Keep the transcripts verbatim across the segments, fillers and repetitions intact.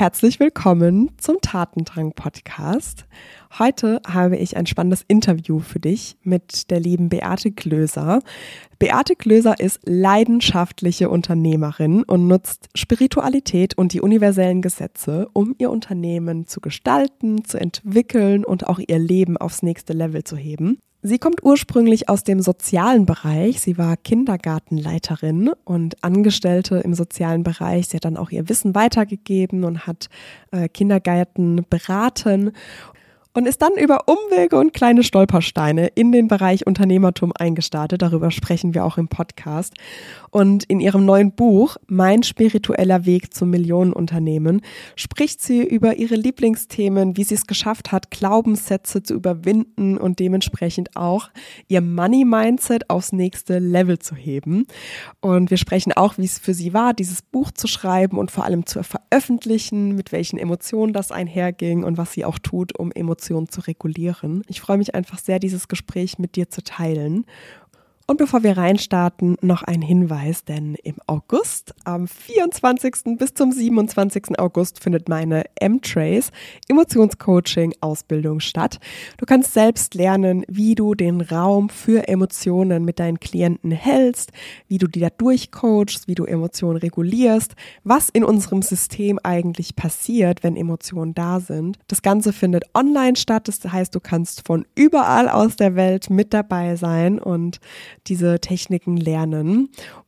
Herzlich willkommen zum Tatendrang-Podcast. Heute habe ich ein spannendes Interview für dich mit der lieben Beate Glöser. Beate Glöser ist leidenschaftliche Unternehmerin und nutzt Spiritualität und die universellen Gesetze, um ihr Unternehmen zu gestalten, zu entwickeln und auch ihr Leben aufs nächste Level zu heben. Sie kommt ursprünglich aus dem sozialen Bereich. Sie war Kindergartenleiterin und Angestellte im sozialen Bereich. Sie hat dann auch ihr Wissen weitergegeben und hat äh, Kindergärten beraten und ist dann über Umwege und kleine Stolpersteine in den Bereich Unternehmertum eingestartet. Darüber sprechen wir auch im Podcast. Und in ihrem neuen Buch Mein spiritueller Weg zum Millionenunternehmen spricht sie über ihre Lieblingsthemen, wie sie es geschafft hat, Glaubenssätze zu überwinden und dementsprechend auch ihr Money-Mindset aufs nächste Level zu heben. Und wir sprechen auch, wie es für sie war, dieses Buch zu schreiben und vor allem zu veröffentlichen, mit welchen Emotionen das einherging und was sie auch tut, um Emotionen zu regulieren. Ich freue mich einfach sehr, dieses Gespräch mit dir zu teilen. Und bevor wir reinstarten, noch ein Hinweis, denn im August, am vierundzwanzigsten bis zum siebenundzwanzigsten August findet meine M-Trace Emotionscoaching Ausbildung statt. Du kannst selbst lernen, wie du den Raum für Emotionen mit deinen Klienten hältst, wie du die da durchcoachst, wie du Emotionen regulierst, was in unserem System eigentlich passiert, wenn Emotionen da sind. Das Ganze findet online statt, das heißt, du kannst von überall aus der Welt mit dabei sein und diese Techniken lernen.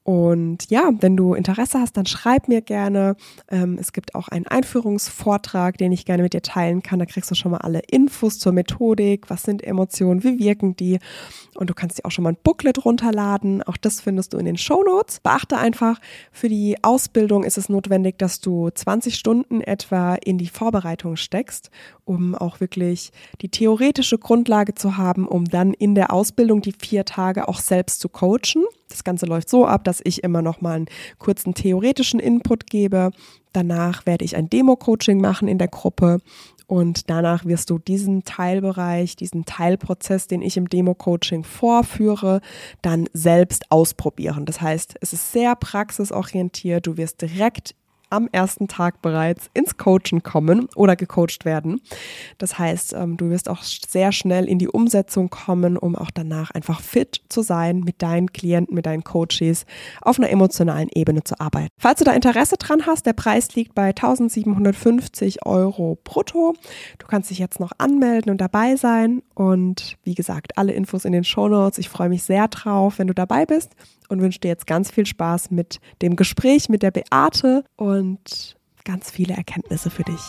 Und ja, wenn du Interesse hast, dann schreib mir gerne. Ähm, es gibt auch einen Einführungsvortrag, den ich gerne mit dir teilen kann. Da kriegst du schon mal alle Infos zur Methodik. Was sind Emotionen? Wie wirken die? Und du kannst dir auch schon mal ein Booklet runterladen. Auch das findest du in den Shownotes. Beachte einfach, für die Ausbildung ist es notwendig, dass du zwanzig Stunden etwa in die Vorbereitung steckst, um auch wirklich die theoretische Grundlage zu haben, um dann in der Ausbildung die vier Tage auch selbst zu coachen. Das Ganze läuft so ab, dass ich immer noch mal einen kurzen theoretischen Input gebe. Danach werde ich ein Demo-Coaching machen in der Gruppe und danach wirst du diesen Teilbereich, diesen Teilprozess, den ich im Demo-Coaching vorführe, dann selbst ausprobieren. Das heißt, es ist sehr praxisorientiert. Du wirst direkt am ersten Tag bereits ins Coachen kommen oder gecoacht werden. Das heißt, du wirst auch sehr schnell in die Umsetzung kommen, um auch danach einfach fit zu sein, mit deinen Klienten, mit deinen Coaches auf einer emotionalen Ebene zu arbeiten. Falls du da Interesse dran hast, der Preis liegt bei eintausendsiebenhundertfünfzig Euro brutto. Du kannst dich jetzt noch anmelden und dabei sein. Und wie gesagt, alle Infos in den Shownotes. Ich freue mich sehr drauf, wenn du dabei bist. Und wünsche dir jetzt ganz viel Spaß mit dem Gespräch mit der Beate und ganz viele Erkenntnisse für dich.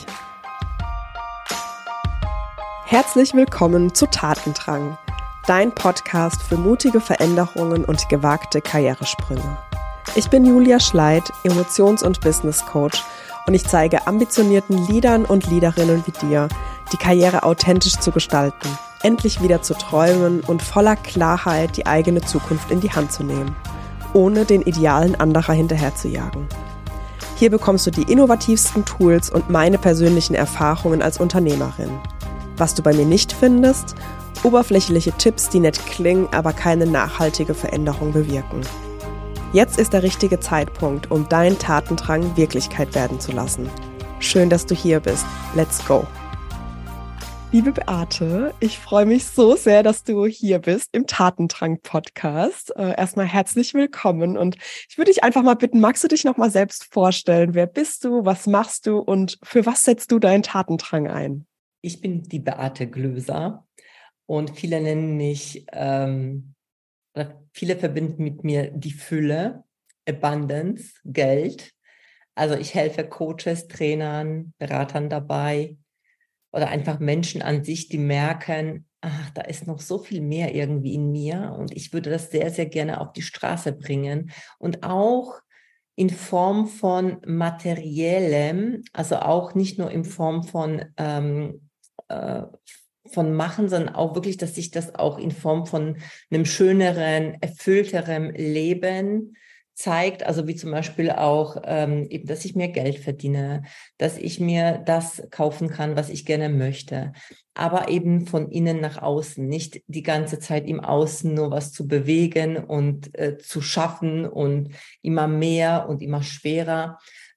Herzlich willkommen zu Tatendrang, dein Podcast für mutige Veränderungen und gewagte Karrieresprünge. Ich bin Julia Schleid, Emotions- und Business Coach und ich zeige ambitionierten Leadern und Leaderinnen wie dir, die Karriere authentisch zu gestalten, endlich wieder zu träumen und voller Klarheit die eigene Zukunft in die Hand zu nehmen, ohne den Idealen anderer hinterherzujagen. Hier bekommst du die innovativsten Tools und meine persönlichen Erfahrungen als Unternehmerin. Was du bei mir nicht findest, oberflächliche Tipps, die nett klingen, aber keine nachhaltige Veränderung bewirken. Jetzt ist der richtige Zeitpunkt, um deinen Tatendrang Wirklichkeit werden zu lassen. Schön, dass du hier bist. Let's go! Liebe Beate, ich freue mich so sehr, dass du hier bist im Tatendrang-Podcast. Äh, erstmal herzlich willkommen und ich würde dich einfach mal bitten, magst du dich noch mal selbst vorstellen? Wer bist du, was machst du und für was setzt du deinen Tatendrang ein? Ich bin die Beate Glöser und viele nennen mich, ähm, oder viele verbinden mit mir die Fülle, Abundance, Geld. Also ich helfe Coaches, Trainern, Beratern dabei, oder einfach Menschen an sich, die merken, ach, da ist noch so viel mehr irgendwie in mir und ich würde das sehr, sehr gerne auf die Straße bringen und auch in Form von Materiellem, also auch nicht nur in Form von, ähm, äh, von Machen, sondern auch wirklich, dass sich das auch in Form von einem schöneren, erfüllteren Leben zeigt, also wie zum Beispiel auch ähm, eben, dass ich mehr Geld verdiene, dass ich mir das kaufen kann, was ich gerne möchte, aber eben von innen nach außen, nicht die ganze Zeit im Außen nur was zu bewegen und äh, zu schaffen und immer mehr und immer schwerer,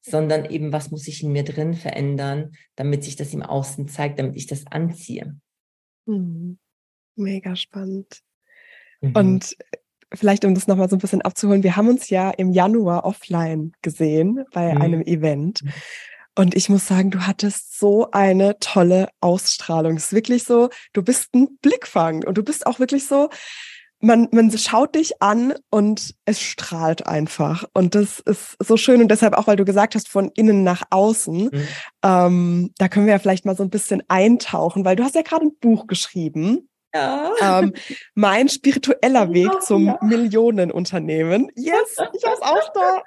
sondern eben, was muss ich in mir drin verändern, damit sich das im Außen zeigt, damit ich das anziehe. Mhm. Mega spannend. Mhm. Und vielleicht, um das nochmal so ein bisschen abzuholen, wir haben uns ja im Januar offline gesehen bei einem Mhm. Event. Und ich muss sagen, du hattest so eine tolle Ausstrahlung. Es ist wirklich so, du bist ein Blickfang und du bist auch wirklich so, man, man schaut dich an und es strahlt einfach. Und das ist so schön und deshalb auch, weil du gesagt hast, von innen nach außen, Mhm. ähm, da können wir ja vielleicht mal so ein bisschen eintauchen, weil du hast ja gerade ein Buch geschrieben. Ja. Ähm, mein spiritueller Weg Ach, zum ja. Millionenunternehmen. Yes, ich hab's auch da.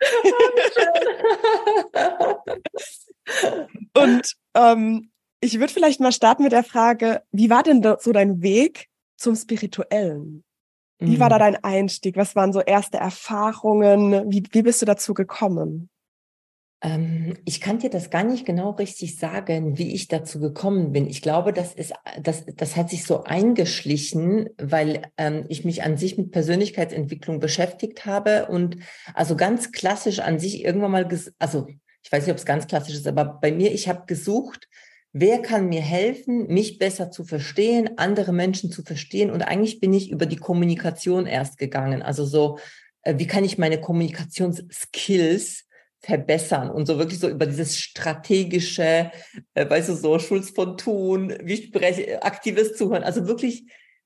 Und ähm, ich würde vielleicht mal starten mit der Frage, wie war denn da so dein Weg zum Spirituellen? Wie war da Mhm. dein Einstieg? Was waren so erste Erfahrungen? Wie, wie bist du dazu gekommen? Ähm, ich kann dir das gar nicht genau richtig sagen, wie ich dazu gekommen bin. Ich glaube, das ist, das, das hat sich so eingeschlichen, weil ähm, ich mich an sich mit Persönlichkeitsentwicklung beschäftigt habe und also ganz klassisch an sich irgendwann mal, ges- also ich weiß nicht, ob es ganz klassisch ist, aber bei mir, ich habe gesucht, wer kann mir helfen, mich besser zu verstehen, andere Menschen zu verstehen und eigentlich bin ich über die Kommunikation erst gegangen. Also so, äh, wie kann ich meine Kommunikationsskills verbessern und so wirklich so über dieses strategische, äh, weißt du, so Schulz von Thun, wie spreche, aktives Zuhören. Also wirklich,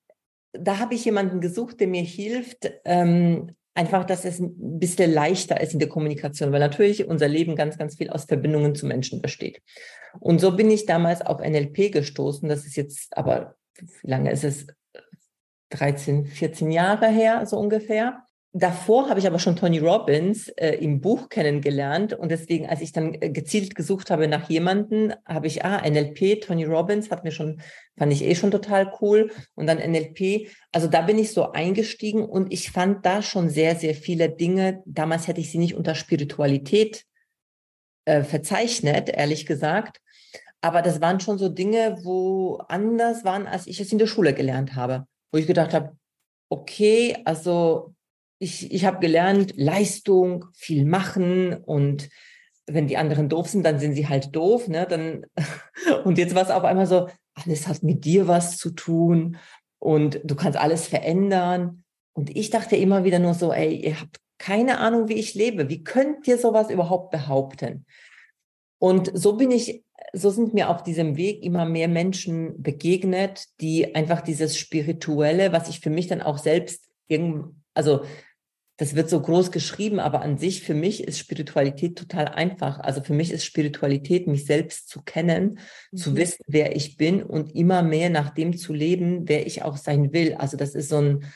da habe ich jemanden gesucht, der mir hilft, ähm, einfach, dass es ein bisschen leichter ist in der Kommunikation, weil natürlich unser Leben ganz, ganz viel aus Verbindungen zu Menschen besteht. Und so bin ich damals auf N L P gestoßen. Das ist jetzt, aber wie lange ist es? dreizehn, vierzehn Jahre her, so ungefähr. Davor habe ich aber schon Tony Robbins äh, im Buch kennengelernt und deswegen, als ich dann äh, gezielt gesucht habe nach jemanden, habe ich, ah, N L P, Tony Robbins, hat mir schon, fand ich eh schon total cool und dann N L P, also da bin ich so eingestiegen und ich fand da schon sehr, sehr viele Dinge, damals hätte ich sie nicht unter Spiritualität äh, verzeichnet, ehrlich gesagt, aber das waren schon so Dinge, wo anders waren, als ich es in der Schule gelernt habe, wo ich gedacht habe, okay, also ich, ich habe gelernt, Leistung, viel machen und wenn die anderen doof sind, dann sind sie halt doof, ne? Dann, und jetzt war es auf einmal so, alles hat mit dir was zu tun und du kannst alles verändern. Und ich dachte immer wieder nur so, ey, ihr habt keine Ahnung, wie ich lebe. Wie könnt ihr sowas überhaupt behaupten? Und so bin ich, so sind mir auf diesem Weg immer mehr Menschen begegnet, die einfach dieses Spirituelle, was ich für mich dann auch selbst irgend, also das wird so groß geschrieben, aber an sich für mich ist Spiritualität total einfach. Also für mich ist Spiritualität, mich selbst zu kennen, zu Mhm. wissen, wer ich bin und immer mehr nach dem zu leben, wer ich auch sein will. Also das ist so ein,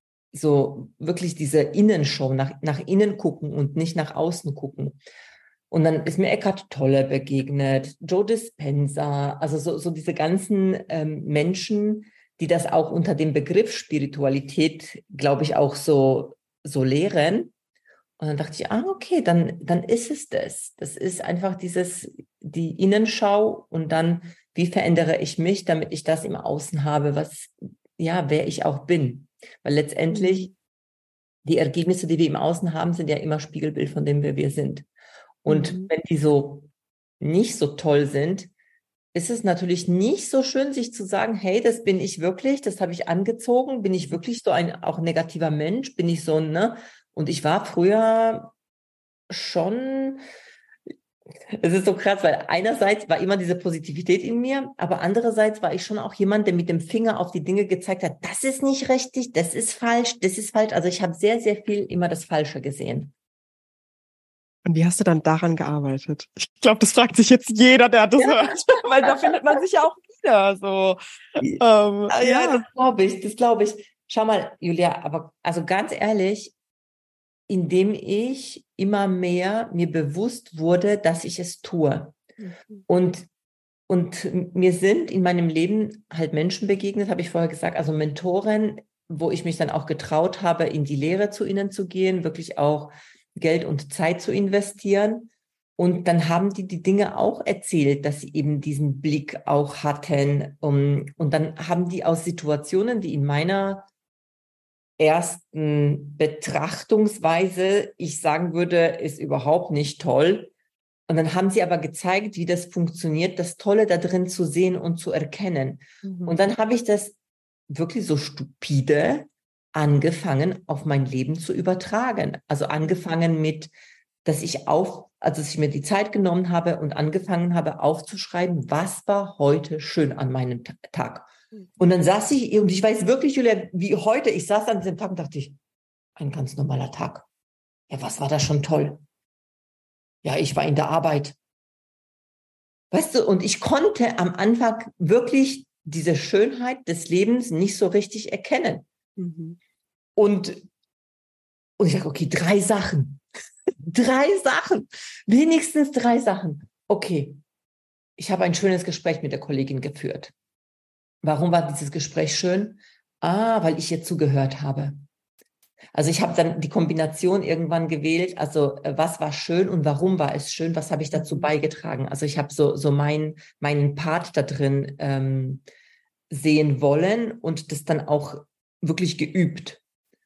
so wirklich diese Innenschau, nach, nach innen gucken und nicht nach außen gucken. Und dann ist mir Eckhart Tolle begegnet, Joe Dispenza, also so, so diese ganzen ähm, Menschen, die das auch unter dem Begriff Spiritualität, glaube ich, auch so, so lehren. Und dann dachte ich, ah, okay, dann, dann ist es das. Das ist einfach dieses, die Innenschau und dann, wie verändere ich mich, damit ich das im Außen habe, was, ja, wer ich auch bin. Weil letztendlich Mhm. die Ergebnisse, die wir im Außen haben, sind ja immer Spiegelbild von dem, wer wir sind. Und Mhm. wenn die so nicht so toll sind, ist es natürlich nicht so schön, sich zu sagen, hey, das bin ich wirklich, das habe ich angezogen, bin ich wirklich so ein auch negativer Mensch, bin ich so, ne? Und ich war früher schon, es ist so krass, weil einerseits war immer diese Positivität in mir, aber andererseits war ich schon auch jemand, der mit dem Finger auf die Dinge gezeigt hat, das ist nicht richtig, das ist falsch, das ist falsch. Also ich habe sehr, sehr viel immer das Falsche gesehen. Und wie hast du dann daran gearbeitet? Ich glaube, das fragt sich jetzt jeder, der das hört, weil da findet man sich ja auch wieder so. Ähm, Ah, ja, das ja. glaube ich, das glaube ich. Schau mal, Julia, aber also ganz ehrlich, indem ich immer mehr mir bewusst wurde, dass ich es tue. Mhm. Und, und mir sind in meinem Leben halt Menschen begegnet, habe ich vorher gesagt, also Mentoren, wo ich mich dann auch getraut habe, in die Lehre zu ihnen zu gehen, wirklich auch Geld und Zeit zu investieren. Und dann haben die die Dinge auch erzählt, dass sie eben diesen Blick auch hatten. Um, und dann haben die aus Situationen, die in meiner ersten Betrachtungsweise, ich sagen würde, ist überhaupt nicht toll, Und dann haben sie aber gezeigt, wie das funktioniert, das Tolle da drin zu sehen und zu erkennen. Mhm. Und dann habe ich das wirklich so stupide angefangen, auf mein Leben zu übertragen. Also angefangen mit, dass ich auf, also dass ich mir die Zeit genommen habe und angefangen habe aufzuschreiben, was war heute schön an meinem Tag. Und dann saß ich, und ich weiß wirklich, Julia, wie heute, ich saß an diesem Tag und dachte ich, ein ganz normaler Tag. Ja, was war da schon toll? Ja, ich war in der Arbeit. Weißt du, und ich konnte am Anfang wirklich diese Schönheit des Lebens nicht so richtig erkennen. Mhm. Und, und ich sage, okay, drei Sachen. drei Sachen. Wenigstens drei Sachen. Okay, ich habe ein schönes Gespräch mit der Kollegin geführt. Warum war dieses Gespräch schön? Ah, weil ich ihr zugehört habe. Also ich habe dann die Kombination irgendwann gewählt, also was war schön und warum war es schön, was habe ich dazu beigetragen. Also ich habe so, so mein, meinen Part da drin ähm, sehen wollen und das dann auch wirklich geübt.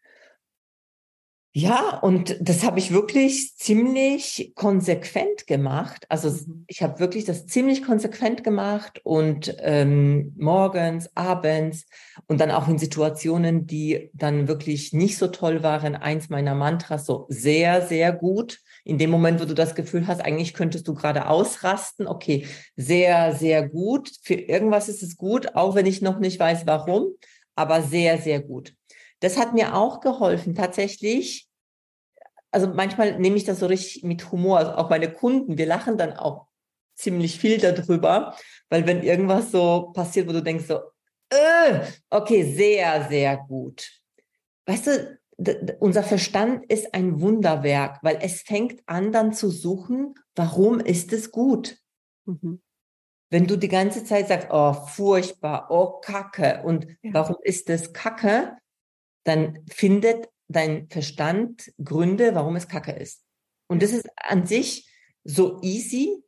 Ja, und das habe ich wirklich ziemlich konsequent gemacht. Also mhm. ich habe wirklich das ziemlich konsequent gemacht und ähm, morgens, abends und dann auch in Situationen, die dann wirklich nicht so toll waren, eins meiner Mantras, so sehr, sehr gut. In dem Moment, wo du das Gefühl hast, eigentlich könntest du gerade ausrasten, okay, sehr, sehr gut. Für irgendwas ist es gut, auch wenn ich noch nicht weiß, warum, aber sehr, sehr gut. Das hat mir auch geholfen, tatsächlich. Also manchmal nehme ich das so richtig mit Humor. Also auch meine Kunden, wir lachen dann auch ziemlich viel darüber, weil wenn irgendwas so passiert, wo du denkst so, äh, okay, sehr, sehr gut. Weißt du, d- d- unser Verstand ist ein Wunderwerk, weil es fängt an dann zu suchen, warum ist es gut? Mhm. Wenn du die ganze Zeit sagst, oh, furchtbar, oh, Kacke, und ja. Warum ist es Kacke? Dann findet dein Verstand Gründe, warum es Kacke ist. Und das ist an sich so easy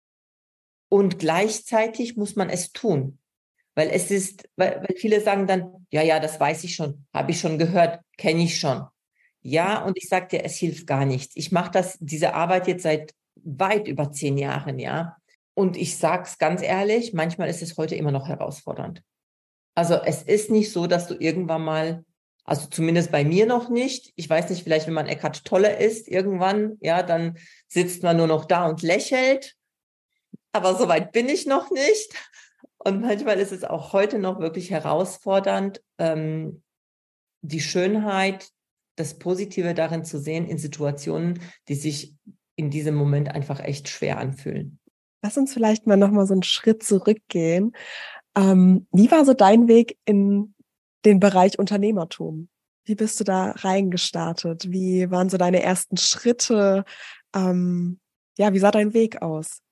und gleichzeitig muss man es tun. Weil es ist, weil, weil viele sagen dann, ja, ja, das weiß ich schon, habe ich schon gehört, kenne ich schon. Ja, und ich sage dir, es hilft gar nichts. Ich mache das, diese Arbeit jetzt seit weit über zehn Jahren, ja. Und ich sage es ganz ehrlich, manchmal ist es heute immer noch herausfordernd. Also es ist nicht so, dass du irgendwann mal, also zumindest bei mir noch nicht, ich weiß nicht, vielleicht wenn man Eckhart Tolle ist, irgendwann, ja, dann sitzt man nur noch da und lächelt, aber so weit bin ich noch nicht. Und manchmal ist es auch heute noch wirklich herausfordernd, ähm, die Schönheit, das Positive darin zu sehen in Situationen, die sich in diesem Moment einfach echt schwer anfühlen. Lass uns vielleicht mal noch mal so einen Schritt zurückgehen. Ähm, wie war so dein Weg in den Bereich Unternehmertum? Wie bist du da reingestartet? Wie waren so deine ersten Schritte? Ähm, ja, wie sah dein Weg aus?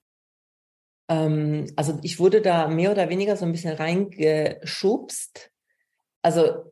Ähm, also ich wurde da mehr oder weniger so ein bisschen reingeschubst. Also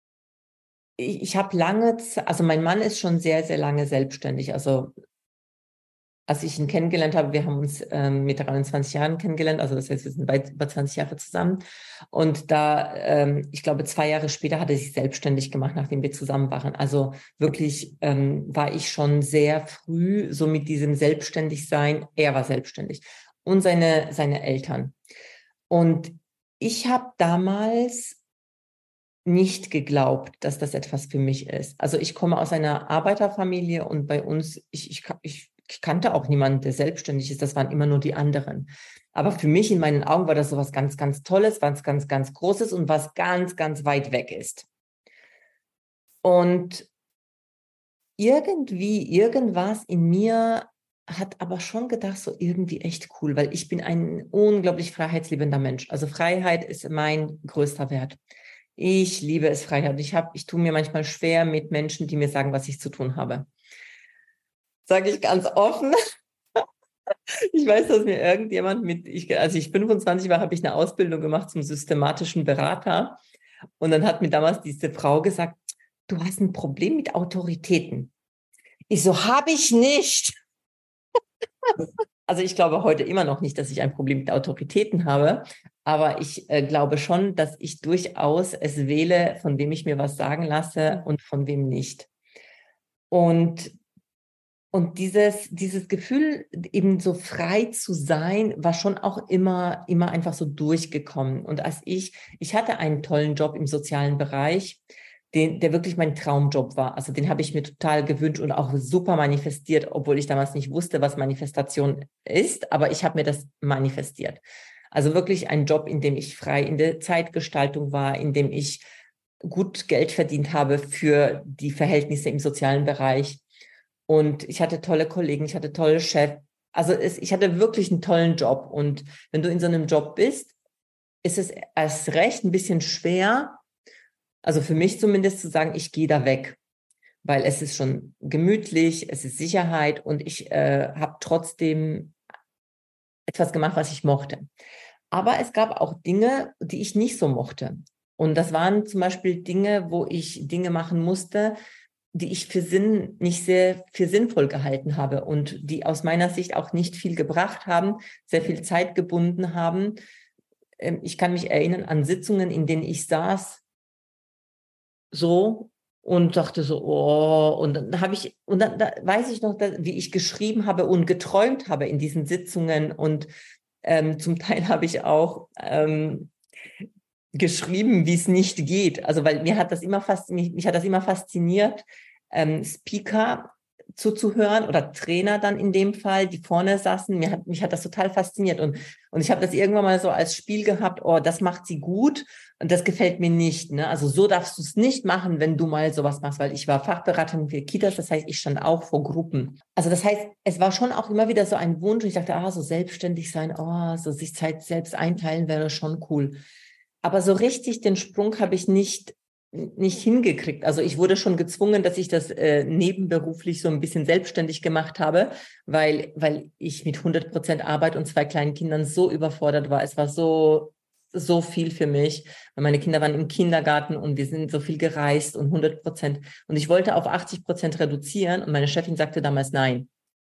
ich, ich habe lange, also mein Mann ist schon sehr, sehr lange selbstständig. Also als ich ihn kennengelernt habe, wir haben uns ähm, mit dreiundzwanzig Jahren kennengelernt, also das heißt, wir sind weit über zwanzig Jahre zusammen. Und da, ähm, ich glaube, zwei Jahre später hat er sich selbstständig gemacht, nachdem wir zusammen waren. Also wirklich ähm, war ich schon sehr früh so mit diesem Selbstständigsein. Er war selbstständig und seine, seine Eltern. Und ich habe damals nicht geglaubt, dass das etwas für mich ist. Also ich komme aus einer Arbeiterfamilie und bei uns, ich, ich, ich ich kannte auch niemanden, der selbstständig ist. Das waren immer nur die anderen. Aber für mich in meinen Augen war das so was ganz, ganz Tolles, was ganz, ganz Großes und was ganz, ganz weit weg ist. Und irgendwie, irgendwas in mir hat aber schon gedacht, so irgendwie echt cool, weil ich bin ein unglaublich freiheitsliebender Mensch. Also Freiheit ist mein größter Wert. Ich liebe es, Freiheit. Ich habe, ich tue mir manchmal schwer mit Menschen, die mir sagen, was ich zu tun habe. Sage ich ganz offen. Ich weiß, dass mir irgendjemand mit, ich, als ich fünfundzwanzig war, habe ich eine Ausbildung gemacht zum systematischen Berater. Und dann hat mir damals diese Frau gesagt, du hast ein Problem mit Autoritäten. Ich so, habe ich nicht. Also ich glaube heute immer noch nicht, dass ich ein Problem mit Autoritäten habe. Aber ich äh, glaube schon, dass ich durchaus es wähle, von wem ich mir was sagen lasse und von wem nicht. Und Und dieses, dieses Gefühl, eben so frei zu sein, war schon auch immer, immer einfach so durchgekommen. Und als ich, ich hatte einen tollen Job im sozialen Bereich, den, der wirklich mein Traumjob war. Also den habe ich mir total gewünscht und auch super manifestiert, obwohl ich damals nicht wusste, was Manifestation ist, aber ich habe mir das manifestiert. Also wirklich ein Job, in dem ich frei in der Zeitgestaltung war, in dem ich gut Geld verdient habe für die Verhältnisse im sozialen Bereich. Und ich hatte tolle Kollegen, ich hatte tolle Chefs. Also es, ich hatte wirklich einen tollen Job. Und wenn du in so einem Job bist, ist es erst recht ein bisschen schwer, also für mich zumindest zu sagen, ich gehe da weg. Weil es ist schon gemütlich, es ist Sicherheit und ich äh, habe trotzdem etwas gemacht, was ich mochte. Aber es gab auch Dinge, die ich nicht so mochte. Und das waren zum Beispiel Dinge, wo ich Dinge machen musste, die ich für Sinn nicht sehr für sinnvoll gehalten habe und die aus meiner Sicht auch nicht viel gebracht haben, sehr viel Zeit gebunden haben. Ich kann mich erinnern an Sitzungen, in denen ich saß so und dachte so, oh, und dann habe ich, und dann da weiß ich noch, dass, wie ich geschrieben habe und geträumt habe in diesen Sitzungen und ähm, zum Teil habe ich auch ähm, geschrieben, wie es nicht geht. Also, weil mir hat das immer fast, mich, mich hat das immer fasziniert, ähm, Speaker zuzuhören oder Trainer dann in dem Fall, die vorne saßen. Mir hat, mich hat das total fasziniert. Und, und ich habe das irgendwann mal so als Spiel gehabt, oh, das macht sie gut und das gefällt mir nicht. Ne? Also so darfst du es nicht machen, wenn du mal sowas machst, weil ich war Fachberaterin für Kitas, das heißt, ich stand auch vor Gruppen. Also das heißt, es war schon auch immer wieder so ein Wunsch. Ich dachte, ah, so selbstständig sein, oh, so sich Zeit selbst einteilen wäre schon cool. Aber so richtig den Sprung habe ich nicht, nicht hingekriegt. Also ich wurde schon gezwungen, dass ich das äh, nebenberuflich so ein bisschen selbstständig gemacht habe, weil, weil ich mit hundert Prozent Arbeit und zwei kleinen Kindern so überfordert war. Es war so, so viel für mich. Weil meine Kinder waren im Kindergarten und wir sind so viel gereist und hundert Prozent. Und ich wollte auf achtzig Prozent reduzieren und meine Chefin sagte damals nein.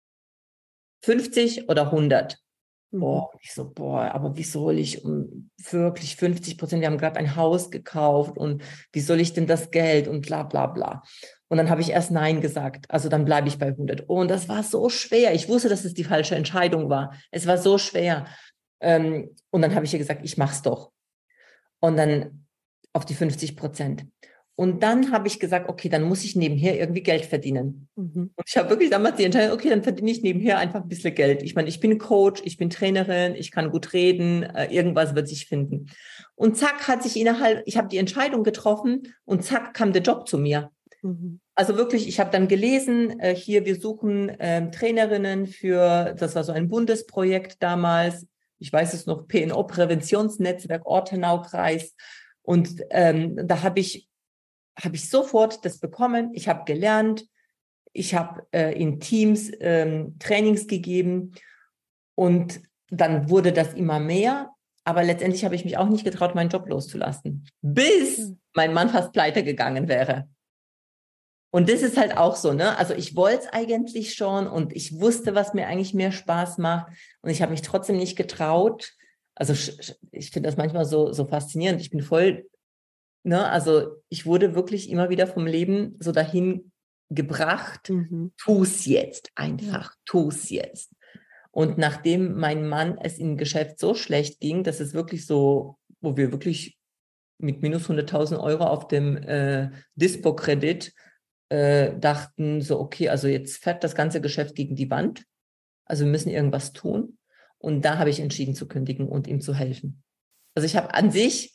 fünfzig oder hundert. Boah, ich so, boah, aber wie soll ich um wirklich fünfzig Prozent, wir haben gerade ein Haus gekauft und wie soll ich denn das Geld und bla bla bla. Und dann habe ich erst Nein gesagt, also dann bleibe ich bei hundert. Und das war so schwer. Ich wusste, dass es die falsche Entscheidung war. Es war so schwer. Und dann habe ich ihr gesagt, ich mach's doch. Und dann auf die fünfzig Prozent. Und dann habe ich gesagt, okay, dann muss ich nebenher irgendwie Geld verdienen. Mhm. Und ich habe wirklich damals die Entscheidung, okay, dann verdiene ich nebenher einfach ein bisschen Geld. Ich meine, ich bin Coach, ich bin Trainerin, ich kann gut reden, äh, irgendwas wird sich finden. Und zack, hat sich innerhalb, ich habe die Entscheidung getroffen und zack, kam der Job zu mir. Mhm. Also wirklich, ich habe dann gelesen, äh, hier, wir suchen äh, Trainerinnen für, das war so ein Bundesprojekt damals, ich weiß es noch, P N O-Präventionsnetzwerk Ortenau-Kreis. Und ähm, da habe ich habe ich sofort das bekommen. Ich habe gelernt, ich habe äh, in Teams ähm, Trainings gegeben und dann wurde das immer mehr. Aber letztendlich habe ich mich auch nicht getraut, meinen Job loszulassen, bis mein Mann fast pleite gegangen wäre. Und das ist halt auch so, ne? Also ich wollte es eigentlich schon und ich wusste, was mir eigentlich mehr Spaß macht und ich habe mich trotzdem nicht getraut. Also ich finde das manchmal so, so faszinierend. Ich bin voll Ne, also ich wurde wirklich immer wieder vom Leben so dahin gebracht, mhm. tu's jetzt einfach, ja. tu's jetzt. Und nachdem mein Mann es im Geschäft so schlecht ging, dass es wirklich so, wo wir wirklich mit minus hunderttausend Euro auf dem äh, Dispo-Kredit äh, dachten, so okay, also jetzt fährt das ganze Geschäft gegen die Wand, also wir müssen irgendwas tun. Und da habe ich entschieden zu kündigen und ihm zu helfen. Also ich habe an sich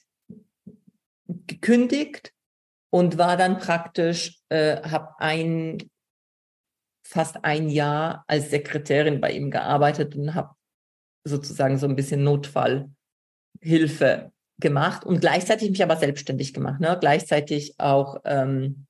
gekündigt und war dann praktisch, äh, habe ein fast ein Jahr als Sekretärin bei ihm gearbeitet und habe sozusagen so ein bisschen Notfallhilfe gemacht und gleichzeitig mich aber selbstständig gemacht, ne? Gleichzeitig auch ähm,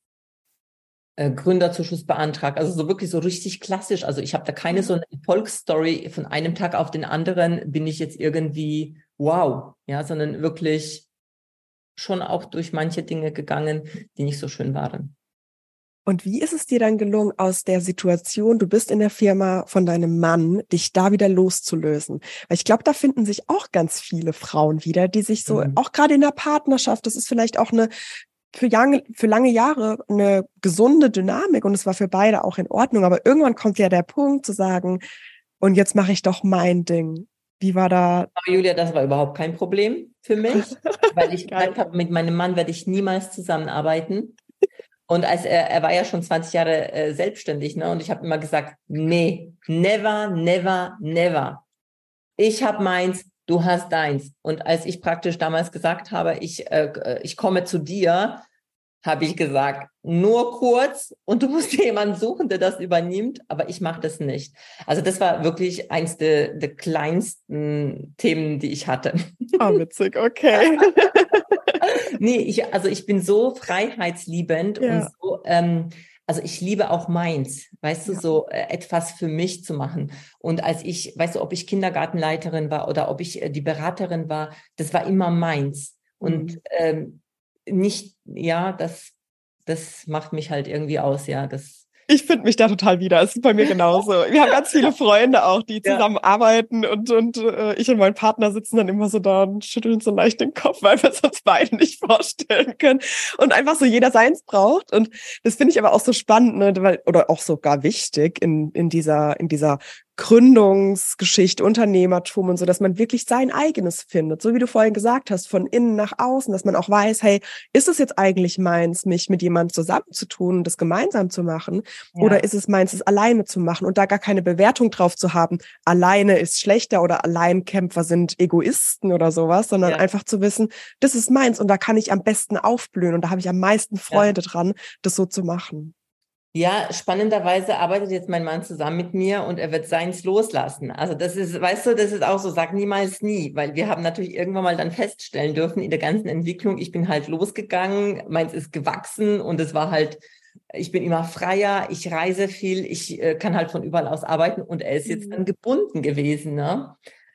äh, Gründerzuschuss beantragt, also so wirklich so richtig klassisch. Also ich habe da keine so eine Erfolgsstory von einem Tag auf den anderen bin ich jetzt irgendwie wow, ja, sondern wirklich schon auch durch manche Dinge gegangen, die nicht so schön waren. Und wie ist es dir dann gelungen, aus der Situation, du bist in der Firma von deinem Mann, dich da wieder loszulösen? Weil ich glaube, da finden sich auch ganz viele Frauen wieder, die sich so, mhm. auch gerade in der Partnerschaft, das ist vielleicht auch eine für, lange, für lange Jahre eine gesunde Dynamik und es war für beide auch in Ordnung. Aber irgendwann kommt ja der Punkt zu sagen, und jetzt mache ich doch mein Ding. Wie war da? Julia, das war überhaupt kein Problem für mich, weil ich Geil. gesagt habe, mit meinem Mann werde ich niemals zusammenarbeiten. Und als er, er war ja schon zwanzig Jahre äh, selbstständig, ne? Und ich habe immer gesagt, nee, never, never, never. Ich habe meins, du hast deins. Und als ich praktisch damals gesagt habe, ich, äh, ich komme zu dir, habe ich gesagt, nur kurz und du musst dir jemanden suchen, der das übernimmt, aber ich mache das nicht. Also das war wirklich eins der, der kleinsten Themen, die ich hatte. Ah, witzig, okay. Nee, ich, also ich bin so freiheitsliebend Ja. und so, ähm, also ich liebe auch meins, weißt du, Ja. so äh, etwas für mich zu machen. Und als ich, weißt du, ob ich Kindergartenleiterin war oder ob ich äh, die Beraterin war, das war immer meins. Und Mhm. ähm, nicht, ja, das, das macht mich halt irgendwie aus, ja, das. Ich finde mich da total wieder. Es ist bei mir genauso. Wir haben ganz viele Freunde auch, die Ja. zusammen arbeiten und, und äh, ich und mein Partner sitzen dann immer so da und schütteln so leicht den Kopf, weil wir es uns beide nicht vorstellen können. Und einfach so jeder seins braucht. Und das finde ich aber auch so spannend, ne, weil, oder auch sogar wichtig in, in dieser, in dieser Gründungsgeschichte, Unternehmertum und so, dass man wirklich sein eigenes findet. So wie du vorhin gesagt hast, von innen nach außen, dass man auch weiß, hey, ist es jetzt eigentlich meins, mich mit jemandem zusammenzutun und das gemeinsam zu machen? Oder Ja. ist es meins, es alleine zu machen und da gar keine Bewertung drauf zu haben, alleine ist schlechter oder Alleinkämpfer sind Egoisten oder sowas, sondern Ja. einfach zu wissen, das ist meins und da kann ich am besten aufblühen und da habe ich am meisten Freude Ja. dran, das so zu machen. Ja, spannenderweise arbeitet jetzt mein Mann zusammen mit mir und er wird seins loslassen. Also das ist, weißt du, das ist auch so, sag niemals nie, weil wir haben natürlich irgendwann mal dann feststellen dürfen in der ganzen Entwicklung, ich bin halt losgegangen, meins ist gewachsen und es war halt, ich bin immer freier, ich reise viel, ich äh, kann halt von überall aus arbeiten und er ist jetzt dann gebunden gewesen, ne?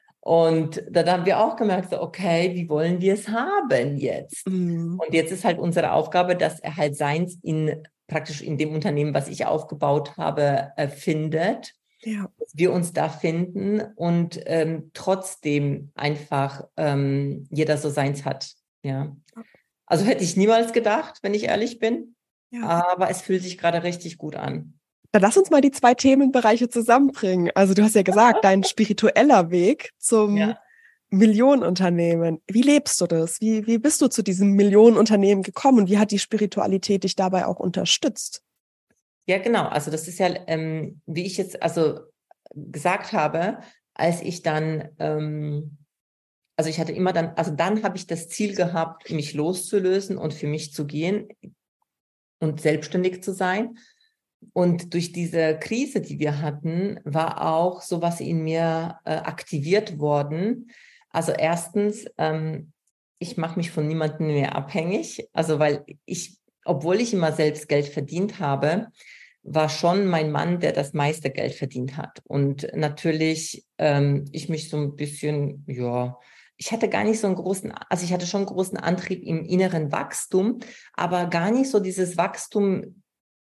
Und da haben wir auch gemerkt, so, okay, wie wollen wir es haben jetzt? Mhm. Und jetzt ist halt unsere Aufgabe, dass er halt seins in praktisch in dem Unternehmen, was ich aufgebaut habe, äh, findet, Ja. dass wir uns da finden und ähm, trotzdem einfach ähm, jeder so seins hat. Ja. Also hätte ich niemals gedacht, wenn ich ehrlich bin, Ja. aber es fühlt sich gerade richtig gut an. Dann lass uns mal die zwei Themenbereiche zusammenbringen. Also du hast ja gesagt, dein spiritueller Weg zum Ja. Millionenunternehmen. Wie lebst du das? Wie, wie bist du zu diesem Millionenunternehmen gekommen und wie hat die Spiritualität dich dabei auch unterstützt? Ja, genau. Also das ist ja, ähm, wie ich jetzt also gesagt habe, als ich dann, ähm, also ich hatte immer dann, also dann habe ich das Ziel gehabt, mich loszulösen und für mich zu gehen und selbstständig zu sein. Und durch diese Krise, die wir hatten, war auch sowas in mir äh, aktiviert worden. Also erstens, ähm, ich mache mich von niemandem mehr abhängig. Also weil ich, obwohl ich immer selbst Geld verdient habe, war schon mein Mann, der das meiste Geld verdient hat. Und natürlich, ähm, ich mich so ein bisschen, ja, ich hatte gar nicht so einen großen, also ich hatte schon einen großen Antrieb im inneren Wachstum, aber gar nicht so dieses Wachstum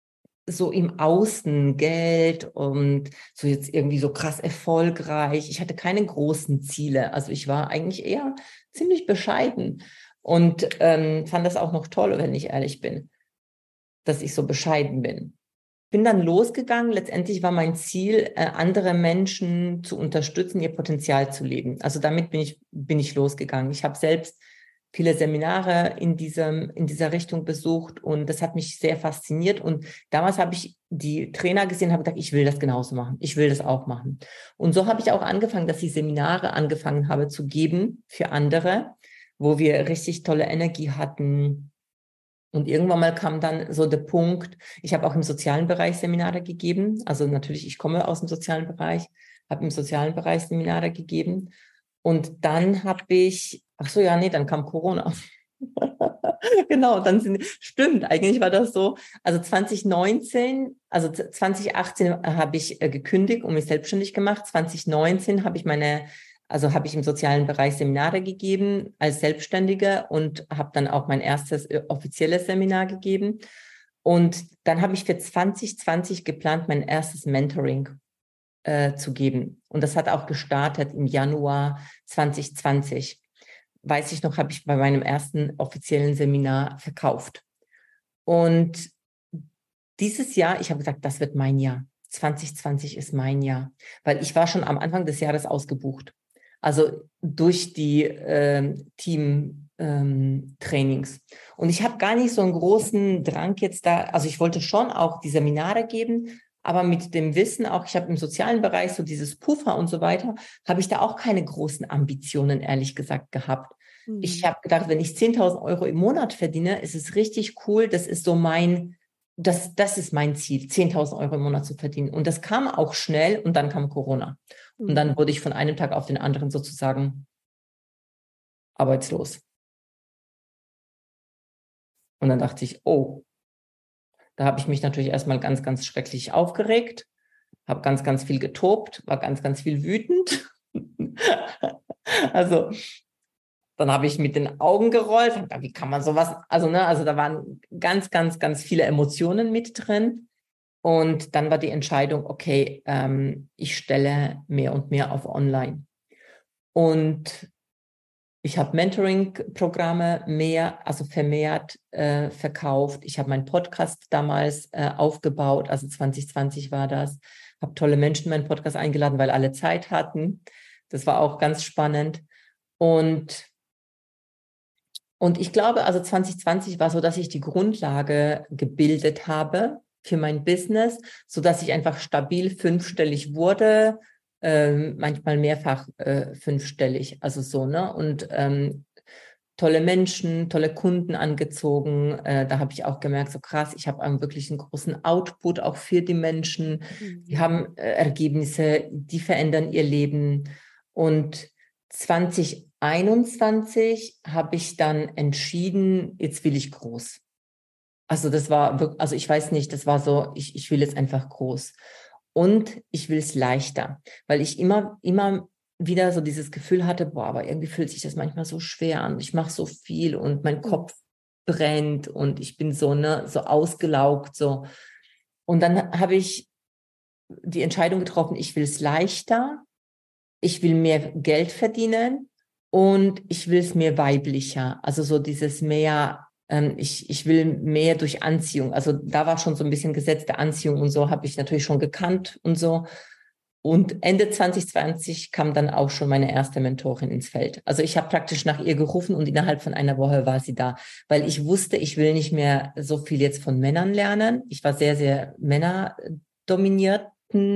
so im Außen, Geld und so jetzt irgendwie so krass erfolgreich. Ich hatte keine großen Ziele. Also ich war eigentlich eher ziemlich bescheiden und ähm, fand das auch noch toll, wenn ich ehrlich bin, dass ich so bescheiden bin. Bin dann losgegangen. Letztendlich war mein Ziel, äh, andere Menschen zu unterstützen, ihr Potenzial zu leben. Also damit bin ich, bin ich losgegangen. Ich habe selbst viele Seminare in diesem, in dieser Richtung besucht und das hat mich sehr fasziniert. Und damals habe ich die Trainer gesehen, habe gedacht, ich will das genauso machen. Ich will das auch machen. Und so habe ich auch angefangen, dass ich Seminare angefangen habe zu geben für andere, wo wir richtig tolle Energie hatten. Und irgendwann mal kam dann so der Punkt, ich habe auch im sozialen Bereich Seminare gegeben. Also natürlich, ich komme aus dem sozialen Bereich, habe im sozialen Bereich Seminare gegeben. Und dann habe ich, ach so, ja, nee, dann kam Corona. Genau, dann sind, stimmt, eigentlich war das so. Also zwanzig neunzehn, also zwanzig achtzehn habe ich äh, gekündigt und mich selbstständig gemacht. zwanzig neunzehn habe ich meine, also habe ich im sozialen Bereich Seminare gegeben als Selbstständige und habe dann auch mein erstes äh, offizielles Seminar gegeben. Und dann habe ich für zwanzig zwanzig geplant, mein erstes Mentoring äh, zu geben. Und das hat auch gestartet im Januar zwanzig zwanzig. Weiß ich noch, habe ich bei meinem ersten offiziellen Seminar verkauft. Und dieses Jahr, ich habe gesagt, das wird mein Jahr. zwanzig zwanzig ist mein Jahr, weil ich war schon am Anfang des Jahres ausgebucht. Also durch die äh, Team-Trainings. Ähm, und ich habe gar nicht so einen großen Drang jetzt da, also ich wollte schon auch die Seminare geben, aber mit dem Wissen auch, ich habe im sozialen Bereich so dieses Puffer und so weiter, habe ich da auch keine großen Ambitionen, ehrlich gesagt, gehabt. Mhm. Ich habe gedacht, wenn ich zehntausend Euro im Monat verdiene, ist es richtig cool, das ist so mein, das, das ist mein Ziel, zehntausend Euro im Monat zu verdienen. Und das kam auch schnell und dann kam Corona. Und dann wurde ich von einem Tag auf den anderen sozusagen arbeitslos. Und dann dachte ich, oh, da habe ich mich natürlich erstmal ganz, ganz schrecklich aufgeregt, habe ganz, ganz viel getobt, war ganz, ganz viel wütend. Also dann habe ich mit den Augen gerollt, wie kann man sowas, also ne, also da waren ganz, ganz, ganz viele Emotionen mit drin. Und dann war die Entscheidung, okay, ähm, ich stelle mehr und mehr auf Online. Und ich habe Mentoring-Programme mehr, also vermehrt äh, verkauft. Ich habe meinen Podcast damals äh, aufgebaut, also zwanzig zwanzig war das. Habe tolle Menschen in meinen Podcast eingeladen, weil alle Zeit hatten. Das war auch ganz spannend. Und Und ich glaube, also zwanzig zwanzig war so, dass ich die Grundlage gebildet habe für mein Business, so dass ich einfach stabil fünfstellig wurde, ähm, manchmal mehrfach äh, fünfstellig, also so, ne? Und ähm, tolle Menschen, tolle Kunden angezogen. Äh, da habe ich auch gemerkt, so krass, ich habe einen wirklich einen großen Output auch für die Menschen. Mhm. Die haben äh, Ergebnisse, die verändern ihr Leben. Und zwanzig einundzwanzig habe ich dann entschieden, jetzt will ich groß. Also das war wirklich, also ich weiß nicht, das war so, ich, ich will jetzt einfach groß. Und ich will es leichter, weil ich immer, immer wieder so dieses Gefühl hatte, boah, aber irgendwie fühlt sich das manchmal so schwer an. Ich mache so viel und mein Kopf mhm. brennt und ich bin so, ne, so ausgelaugt, so. Und dann habe ich die Entscheidung getroffen, ich will es leichter, ich will mehr Geld verdienen und ich will es mehr weiblicher. Also so dieses mehr, ähm, ich, ich will mehr durch Anziehung. Also da war schon so ein bisschen gesetzte Anziehung und so, habe ich natürlich schon gekannt und so. Und Ende zwanzig zwanzig kam dann auch schon meine erste Mentorin ins Feld. Also ich habe praktisch nach ihr gerufen und innerhalb von einer Woche war sie da, weil ich wusste, ich will nicht mehr so viel jetzt von Männern lernen. Ich war sehr, sehr männerdominiert.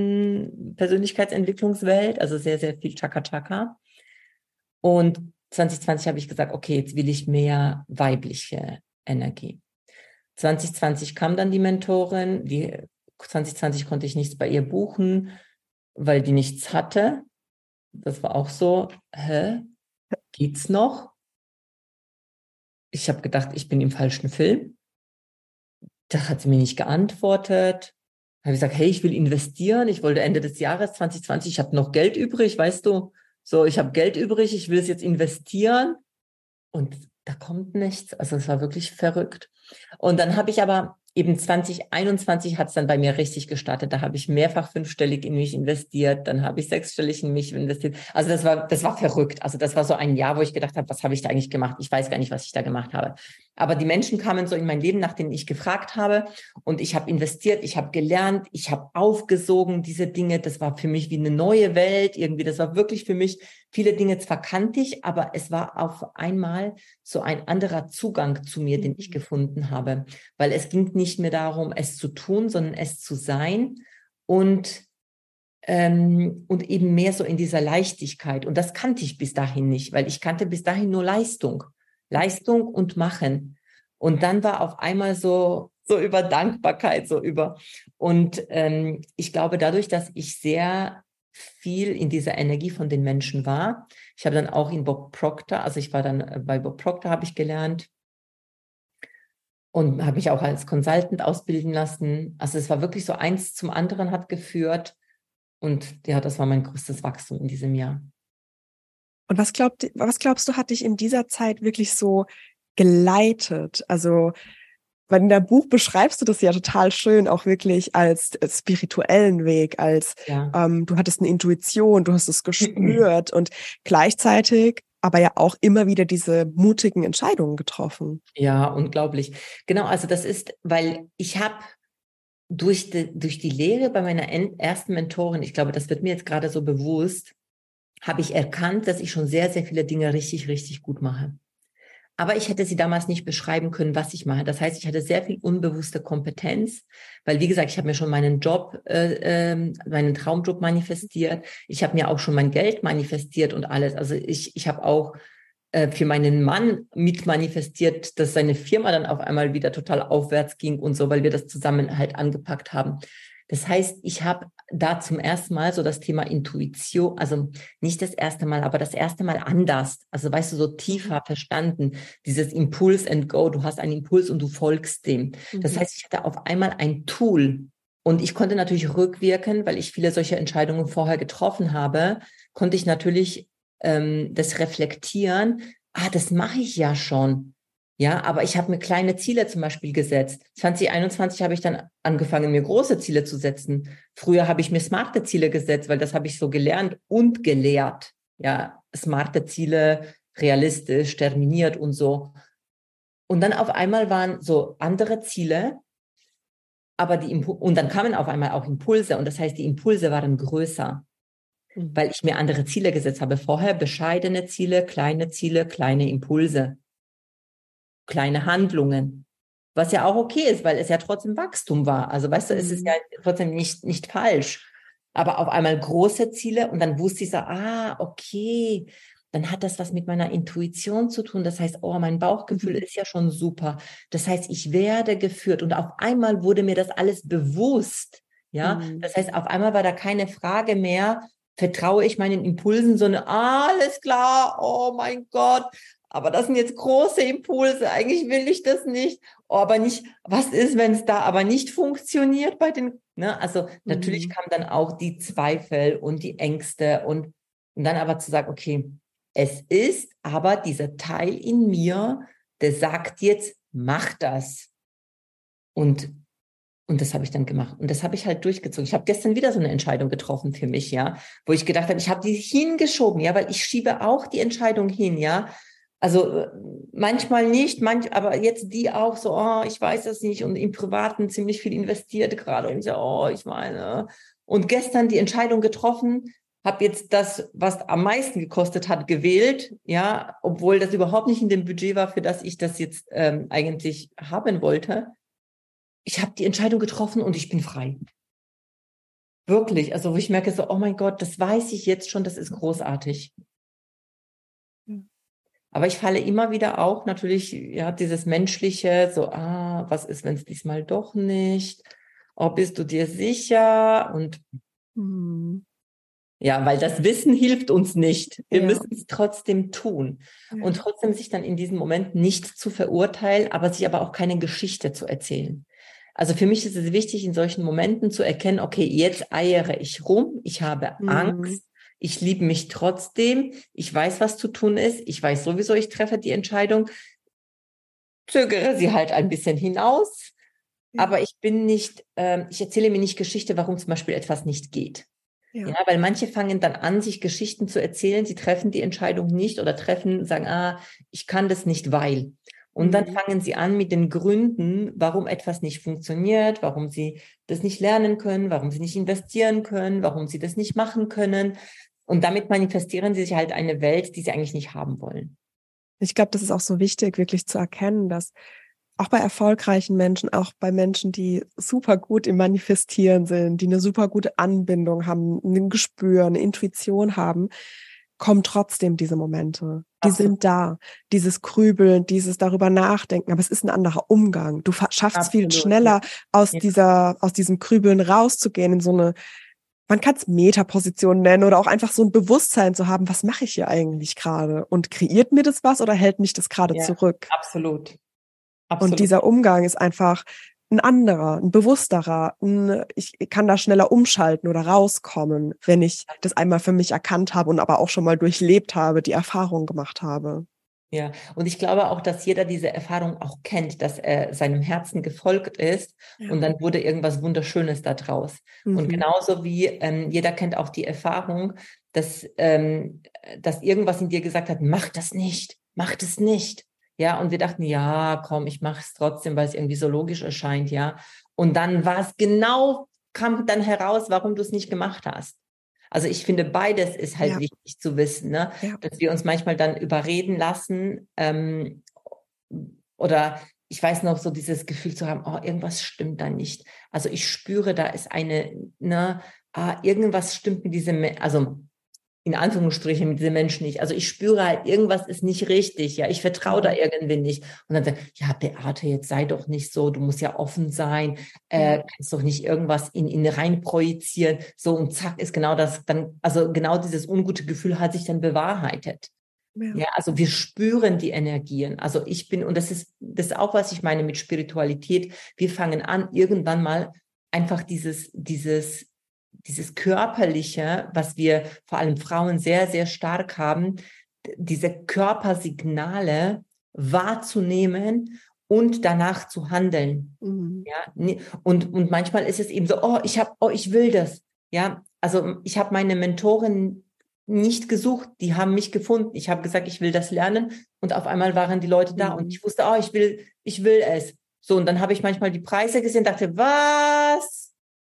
Persönlichkeitsentwicklungswelt, also sehr, sehr viel Chaka-Chaka. Und zwanzig zwanzig habe ich gesagt, okay, jetzt will ich mehr weibliche Energie. zwanzig zwanzig kam dann die Mentorin, die zwanzig zwanzig konnte ich nichts bei ihr buchen, weil die nichts hatte. Das war auch so, hä, geht's noch? Ich habe gedacht, ich bin im falschen Film. Da hat sie mir nicht geantwortet. Habe ich gesagt, hey, ich will investieren. Ich wollte Ende des Jahres zwanzig zwanzig, ich habe noch Geld übrig, weißt du? So, ich habe Geld übrig, ich will es jetzt investieren. Und da kommt nichts. Also es war wirklich verrückt. Und dann habe ich aber eben zwanzig einundzwanzig hat es dann bei mir richtig gestartet. Da habe ich mehrfach fünfstellig in mich investiert. Dann habe ich sechsstellig in mich investiert. Also das war, das war verrückt. Also das war so ein Jahr, wo ich gedacht habe, was habe ich da eigentlich gemacht? Ich weiß gar nicht, was ich da gemacht habe. Aber die Menschen kamen so in mein Leben, nach denen ich gefragt habe. Und ich habe investiert, ich habe gelernt, ich habe aufgesogen diese Dinge. Das war für mich wie eine neue Welt irgendwie. Das war wirklich für mich, viele Dinge zwar kannte ich, aber es war auf einmal so ein anderer Zugang zu mir, den ich gefunden habe. Weil es ging nicht mehr darum, es zu tun, sondern es zu sein und, ähm, und eben mehr so in dieser Leichtigkeit. Und das kannte ich bis dahin nicht, weil ich kannte bis dahin nur Leistung. Leistung und Machen. Und dann war auf einmal so, so über Dankbarkeit, so über. Und ähm, ich glaube, dadurch, dass ich sehr viel in dieser Energie von den Menschen war, ich habe dann auch in Bob Proctor, also ich war dann bei Bob Proctor, habe ich gelernt, und habe mich auch als Consultant ausbilden lassen. Also es war wirklich so, eins zum anderen hat geführt. Und ja, das war mein größtes Wachstum in diesem Jahr. Und was glaubt, was glaubst du, hat dich in dieser Zeit wirklich so geleitet? Also, weil in deinem Buch beschreibst du das ja total schön, auch wirklich als spirituellen Weg, als ja. ähm, du hattest eine Intuition, du hast es gespürt und gleichzeitig aber ja auch immer wieder diese mutigen Entscheidungen getroffen. Ja, unglaublich. Genau, also das ist, weil ich habe durch die, durch die Lehre bei meiner ersten Mentorin, ich glaube, das wird mir jetzt gerade so bewusst, habe ich erkannt, dass ich schon sehr, sehr viele Dinge richtig, richtig gut mache. Aber ich hätte sie damals nicht beschreiben können, was ich mache. Das heißt, ich hatte sehr viel unbewusste Kompetenz, weil, wie gesagt, ich habe mir schon meinen Job, äh, äh, meinen Traumjob manifestiert. Ich habe mir auch schon mein Geld manifestiert und alles. Also ich, ich habe auch äh, für meinen Mann mit manifestiert, dass seine Firma dann auf einmal wieder total aufwärts ging und so, weil wir das zusammen halt angepackt haben. Das heißt, ich habe da zum ersten Mal so das Thema Intuition, also nicht das erste Mal, aber das erste Mal anders. Also weißt du, so tiefer verstanden, dieses Impuls and Go, du hast einen Impuls und du folgst dem. Das heißt, ich hatte auf einmal ein Tool und ich konnte natürlich rückwirken, weil ich viele solche Entscheidungen vorher getroffen habe, konnte ich natürlich ähm, das reflektieren. Ah, das mache ich ja schon. Ja, aber ich habe mir kleine Ziele zum Beispiel gesetzt. zwanzig einundzwanzig habe ich dann angefangen, mir große Ziele zu setzen. Früher habe ich mir smarte Ziele gesetzt, weil das habe ich so gelernt und gelehrt. Ja, smarte Ziele, realistisch, terminiert und so. Und dann auf einmal waren so andere Ziele, aber die Impu- und dann kamen auf einmal auch Impulse. Und das heißt, die Impulse waren größer, Mhm. weil ich mir andere Ziele gesetzt habe. Vorher bescheidene Ziele, kleine Ziele, kleine Impulse. Kleine Handlungen, was ja auch okay ist, weil es ja trotzdem Wachstum war. Also weißt du, es ist ja trotzdem nicht, nicht falsch. Aber auf einmal große Ziele und dann wusste ich so, ah, okay, dann hat das was mit meiner Intuition zu tun. Das heißt, oh, mein Bauchgefühl ist ja schon super. Das heißt, ich werde geführt und auf einmal wurde mir das alles bewusst. Ja, Mhm. das heißt, auf einmal war da keine Frage mehr, vertraue ich meinen Impulsen, sondern alles klar, oh mein Gott, aber das sind jetzt große Impulse, eigentlich will ich das nicht. Oh, aber nicht, was ist, wenn es da aber nicht funktioniert bei den, ne? Also natürlich Mhm. kamen dann auch die Zweifel und die Ängste und, und dann aber zu sagen, okay, es ist aber dieser Teil in mir, der sagt jetzt, mach das. Und und das habe ich dann gemacht. Und das habe ich halt durchgezogen. Ich habe gestern wieder so eine Entscheidung getroffen für mich, ja, wo ich gedacht habe, ich habe die hingeschoben, ja, weil ich schiebe auch die Entscheidung hin, ja. Also äh, manchmal nicht, manch, aber jetzt die auch so, oh, ich weiß das nicht und im Privaten ziemlich viel investiert gerade und ich so, oh, ich meine. Und gestern die Entscheidung getroffen, habe jetzt das, was am meisten gekostet hat, gewählt, ja, obwohl das überhaupt nicht in dem Budget war, für das ich das jetzt ähm, eigentlich haben wollte. Ich habe die Entscheidung getroffen und ich bin frei. Wirklich. Also wo ich merke so, oh mein Gott, das weiß ich jetzt schon, das ist großartig. Aber ich falle immer wieder auch natürlich, ja, dieses Menschliche, so, ah, was ist, wenn es diesmal doch nicht? Oh, bist du dir sicher? Und Mhm. ja, weil das Wissen hilft uns nicht. Wir Ja. müssen es trotzdem tun. Ja. Und trotzdem sich dann in diesem Moment nicht zu verurteilen, aber sich aber auch keine Geschichte zu erzählen. Also für mich ist es wichtig, in solchen Momenten zu erkennen, okay, jetzt eiere ich rum, ich habe Mhm. Angst, ich liebe mich trotzdem, ich weiß, was zu tun ist, ich weiß sowieso, ich treffe die Entscheidung, zögere sie halt ein bisschen hinaus, Ja. aber ich bin nicht, äh, ich erzähle mir nicht Geschichte, warum zum Beispiel etwas nicht geht. Ja. Ja, weil manche fangen dann an, sich Geschichten zu erzählen, sie treffen die Entscheidung nicht oder treffen, sagen, ah, ich kann das nicht, weil. Und dann Mhm. fangen sie an mit den Gründen, warum etwas nicht funktioniert, warum sie das nicht lernen können, warum sie nicht investieren können, warum sie das nicht machen können. Und damit manifestieren sie sich halt eine Welt, die sie eigentlich nicht haben wollen. Ich glaube, das ist auch so wichtig, wirklich zu erkennen, dass auch bei erfolgreichen Menschen, auch bei Menschen, die super gut im Manifestieren sind, die eine super gute Anbindung haben, ein Gespür, eine Intuition haben, kommen trotzdem diese Momente. Die Absolut. sind da. Dieses Grübeln, dieses darüber nachdenken, aber es ist ein anderer Umgang. Du schaffst es viel Absolut, schneller, ja. aus Ja. dieser, aus diesem Grübeln rauszugehen, in so eine, man kann es Metaposition nennen oder auch einfach so ein Bewusstsein zu haben, was mache ich hier eigentlich gerade? Und kreiert mir das was oder hält mich das gerade Ja, zurück? absolut. Und Absolut. dieser Umgang ist einfach ein anderer, ein bewussterer. Ein, ich kann da schneller umschalten oder rauskommen, wenn ich das einmal für mich erkannt habe und aber auch schon mal durchlebt habe, die Erfahrung gemacht habe. Ja, und ich glaube auch, dass jeder diese Erfahrung auch kennt, dass er seinem Herzen gefolgt ist Ja. und dann wurde irgendwas Wunderschönes da draus. Mhm. Und genauso wie ähm, jeder kennt auch die Erfahrung, dass, ähm, dass irgendwas in dir gesagt hat, mach das nicht, mach das nicht. Ja, und wir dachten, ja, komm, ich mache es trotzdem, weil es irgendwie so logisch erscheint, ja. Und dann war es genau, kam dann heraus, warum du es nicht gemacht hast. Also ich finde, beides ist halt Ja. wichtig zu wissen, ne? Ja. Dass wir uns manchmal dann überreden lassen, ähm, oder ich weiß noch, so dieses Gefühl zu haben, oh, irgendwas stimmt da nicht. Also ich spüre, da ist eine, ne, ah, irgendwas stimmt mit diesem, also in Anführungsstrichen mit diesem Menschen nicht. Also ich spüre halt, irgendwas ist nicht richtig. Ja, ich vertraue da irgendwie nicht. Und dann sagt, ja, Beate, jetzt sei doch nicht so. Du musst ja offen sein. Äh, Ja. kannst doch nicht irgendwas in ihn rein projizieren. So und zack ist genau das dann, also genau dieses ungute Gefühl hat sich dann bewahrheitet. Ja. Ja, also wir spüren die Energien. Also ich bin, und das ist, das ist auch, was ich meine mit Spiritualität. Wir fangen an, irgendwann mal einfach dieses, dieses, dieses Körperliche, was wir vor allem Frauen sehr, sehr stark haben, diese Körpersignale wahrzunehmen und danach zu handeln. Mhm. Ja, und, und manchmal ist es eben so, oh, ich habe, oh, ich will das. Ja, also ich habe meine Mentorin nicht gesucht, die haben mich gefunden. Ich habe gesagt, ich will das lernen und auf einmal waren die Leute da Mhm. und ich wusste, oh, ich will, ich will es. So, und dann habe ich manchmal die Preise gesehen, dachte, was?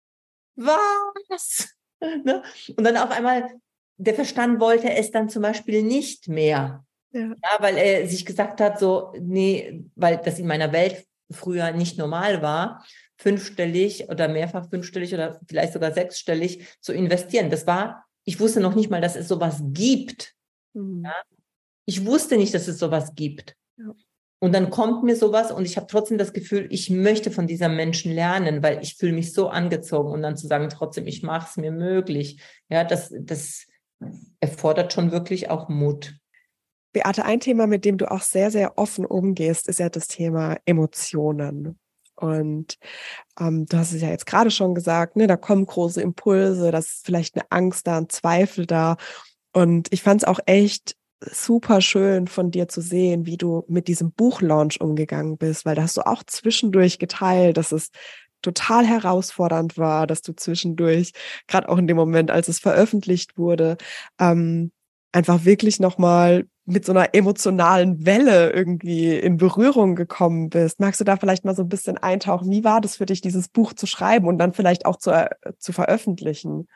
Was? Ne? Und dann auf einmal, der Verstand wollte es dann zum Beispiel nicht mehr. Ja. Ja, weil er sich gesagt hat, so, nee, weil das in meiner Welt früher nicht normal war, fünfstellig oder mehrfach fünfstellig oder vielleicht sogar sechsstellig zu investieren. Das war, ich wusste noch nicht mal, dass es sowas gibt. Mhm. Ja? Ich wusste nicht, dass es sowas gibt. Ja. Und dann kommt mir sowas und ich habe trotzdem das Gefühl, ich möchte von diesem Menschen lernen, weil ich fühle mich so angezogen und dann zu sagen, trotzdem, ich mache es mir möglich. Ja, das, das erfordert schon wirklich auch Mut. Beate, ein Thema, mit dem du auch sehr, sehr offen umgehst, ist ja das Thema Emotionen. Und ähm, du hast es ja jetzt gerade schon gesagt, ne, da kommen große Impulse, da ist vielleicht eine Angst da, ein Zweifel da. Und ich fand es auch echt super schön von dir zu sehen, wie du mit diesem Buchlaunch umgegangen bist, weil da hast du auch zwischendurch geteilt, dass es total herausfordernd war, dass du zwischendurch, gerade auch in dem Moment, als es veröffentlicht wurde, ähm, einfach wirklich nochmal mit so einer emotionalen Welle irgendwie in Berührung gekommen bist. Magst du da vielleicht mal so ein bisschen eintauchen? Wie war das für dich, dieses Buch zu schreiben und dann vielleicht auch zu, äh, zu veröffentlichen?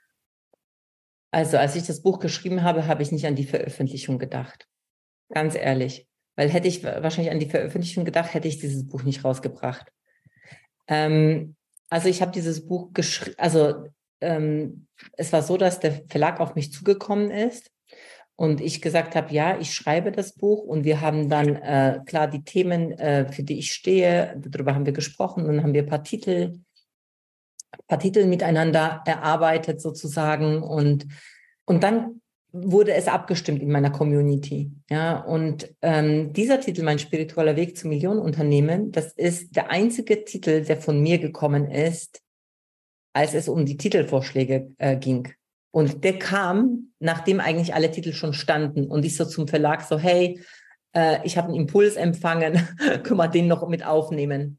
Also als ich das Buch geschrieben habe, habe ich nicht an die Veröffentlichung gedacht. Ganz ehrlich. Weil hätte ich wahrscheinlich an die Veröffentlichung gedacht, hätte ich dieses Buch nicht rausgebracht. Ähm, also ich habe dieses Buch geschrieben, also ähm, es war so, dass der Verlag auf mich zugekommen ist und ich gesagt habe, ja, ich schreibe das Buch und wir haben dann äh, klar die Themen, äh, für die ich stehe, darüber haben wir gesprochen und dann haben wir ein paar Titel, ein paar Titel miteinander erarbeitet sozusagen und, und dann wurde es abgestimmt in meiner Community. Ja, und ähm, dieser Titel, Mein spiritueller Weg zum Millionenunternehmen, das ist der einzige Titel, der von mir gekommen ist, als es um die Titelvorschläge äh, ging. Und der kam, nachdem eigentlich alle Titel schon standen. Und ich so zum Verlag so, hey, äh, ich habe einen Impuls empfangen, können wir den noch mit aufnehmen?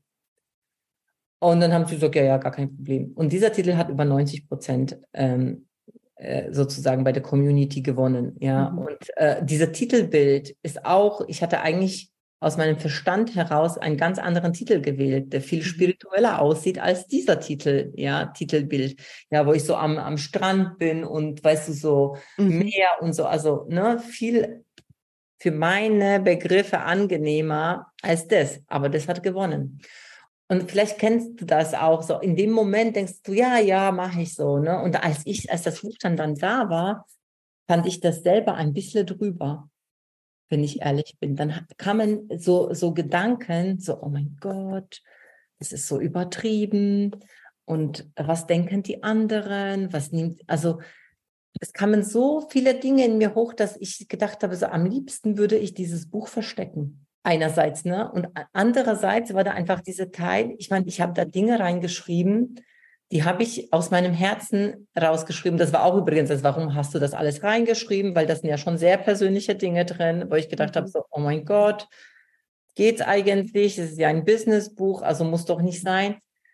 Und dann haben sie gesagt, ja, ja, gar kein Problem. Und dieser Titel hat über neunzig Prozent ähm, äh, sozusagen bei der Community gewonnen. Ja, Mhm. und äh, dieser Titelbild ist auch, ich hatte eigentlich aus meinem Verstand heraus einen ganz anderen Titel gewählt, der viel spiritueller aussieht als dieser Titel, ja, Titelbild. Ja, wo ich so am, am Strand bin und weißt du, so Mhm. Meer und so, also ne, viel für meine Begriffe angenehmer als das. Aber das hat gewonnen. Und vielleicht kennst du das auch so. In dem Moment denkst du, ja, ja, mache ich so, ne? Und als ich, als das Buch dann dann da war, fand ich das selber ein bisschen drüber, wenn ich ehrlich bin. Dann kamen so, so Gedanken, so, oh mein Gott, das ist so übertrieben. Und was denken die anderen? Was nimmt, also, es kamen so viele Dinge in mir hoch, dass ich gedacht habe, so am liebsten würde ich dieses Buch verstecken. Einerseits, ne? Und andererseits war da einfach dieser Teil, ich meine, ich habe da Dinge reingeschrieben, die habe ich aus meinem Herzen rausgeschrieben. Das war auch übrigens das, warum hast du das alles reingeschrieben? Weil das sind ja schon sehr persönliche Dinge drin, wo ich gedacht Mhm. habe, so, oh mein Gott, geht's eigentlich? Es ist ja ein Businessbuch, also muss doch nicht sein.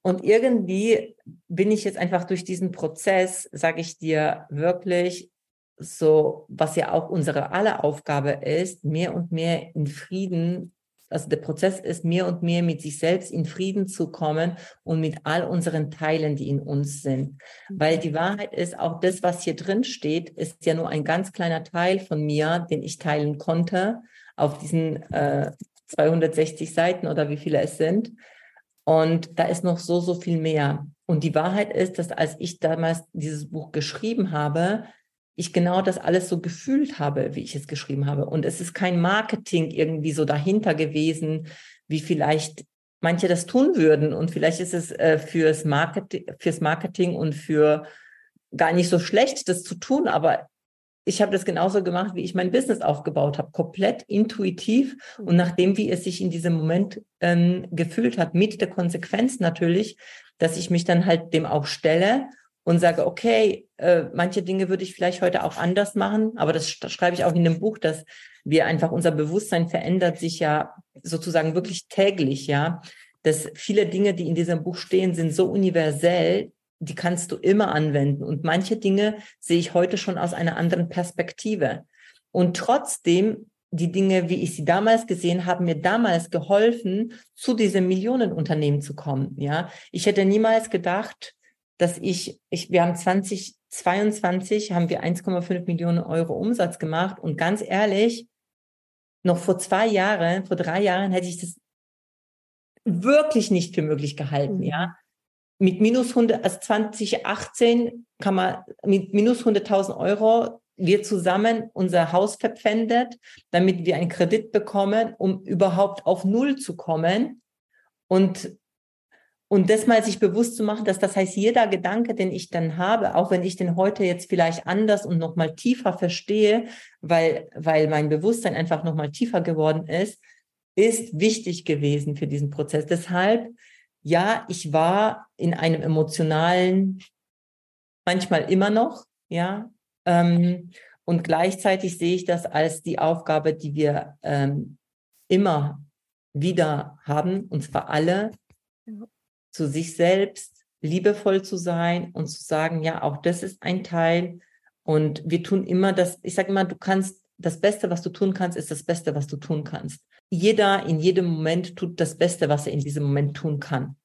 Und irgendwie bin ich jetzt einfach durch diesen Prozess, sage ich dir wirklich, so, was ja auch unsere aller Aufgabe ist, mehr und mehr in Frieden, also der Prozess ist, mehr und mehr mit sich selbst in Frieden zu kommen und mit all unseren Teilen, die in uns sind. Weil die Wahrheit ist, auch das, was hier drin steht, ist ja nur ein ganz kleiner Teil von mir, den ich teilen konnte auf diesen äh, zweihundertsechzig Seiten oder wie viele es sind. Und da ist noch so, so viel mehr. Und die Wahrheit ist, dass als ich damals dieses Buch geschrieben habe, ich genau das alles so gefühlt habe, wie ich es geschrieben habe. Und es ist kein Marketing irgendwie so dahinter gewesen, wie vielleicht manche das tun würden. Und vielleicht ist es äh, fürs Marketing, fürs Marketing und für gar nicht so schlecht, das zu tun. Aber ich habe das genauso gemacht, wie ich mein Business aufgebaut habe, komplett intuitiv und nachdem, wie es sich in diesem Moment ähm, gefühlt hat, mit der Konsequenz natürlich, dass ich mich dann halt dem auch stelle und sage, okay, äh, manche Dinge würde ich vielleicht heute auch anders machen, aber das, das schreibe ich auch in dem Buch, dass wir einfach, unser Bewusstsein verändert sich ja sozusagen wirklich täglich, ja, dass viele Dinge, die in diesem Buch stehen, sind so universell, die kannst du immer anwenden. Und manche Dinge sehe ich heute schon aus einer anderen Perspektive. Und trotzdem, die Dinge, wie ich sie damals gesehen habe, mir damals geholfen, zu diesem Millionenunternehmen zu kommen. Ja, ich hätte niemals gedacht, dass ich, ich wir haben zwanzig zweiundzwanzig haben wir eins Komma fünf Millionen Euro Umsatz gemacht. Und ganz ehrlich, noch vor zwei Jahren, vor drei Jahren hätte ich das wirklich nicht für möglich gehalten. Mhm. Ja. Mit minus hundert, also zwanzig achtzehn kann man mit minus hunderttausend Euro wir zusammen unser Haus verpfändet, damit wir einen Kredit bekommen, um überhaupt auf Null zu kommen. Und, und das mal sich bewusst zu machen, dass das heißt, jeder Gedanke, den ich dann habe, auch wenn ich den heute jetzt vielleicht anders und nochmal tiefer verstehe, weil, weil mein Bewusstsein einfach nochmal tiefer geworden ist, ist wichtig gewesen für diesen Prozess. Deshalb, ja, ich war in einem emotionalen, manchmal immer noch, ja, ähm, und gleichzeitig sehe ich das als die Aufgabe, die wir ähm, immer wieder haben, und zwar alle, ja, zu sich selbst liebevoll zu sein und zu sagen, ja, auch das ist ein Teil und wir tun immer das, ich sage immer, du kannst, das Beste, was du tun kannst, ist das Beste, was du tun kannst. Jeder in jedem Moment tut das Beste, was er in diesem Moment tun kann.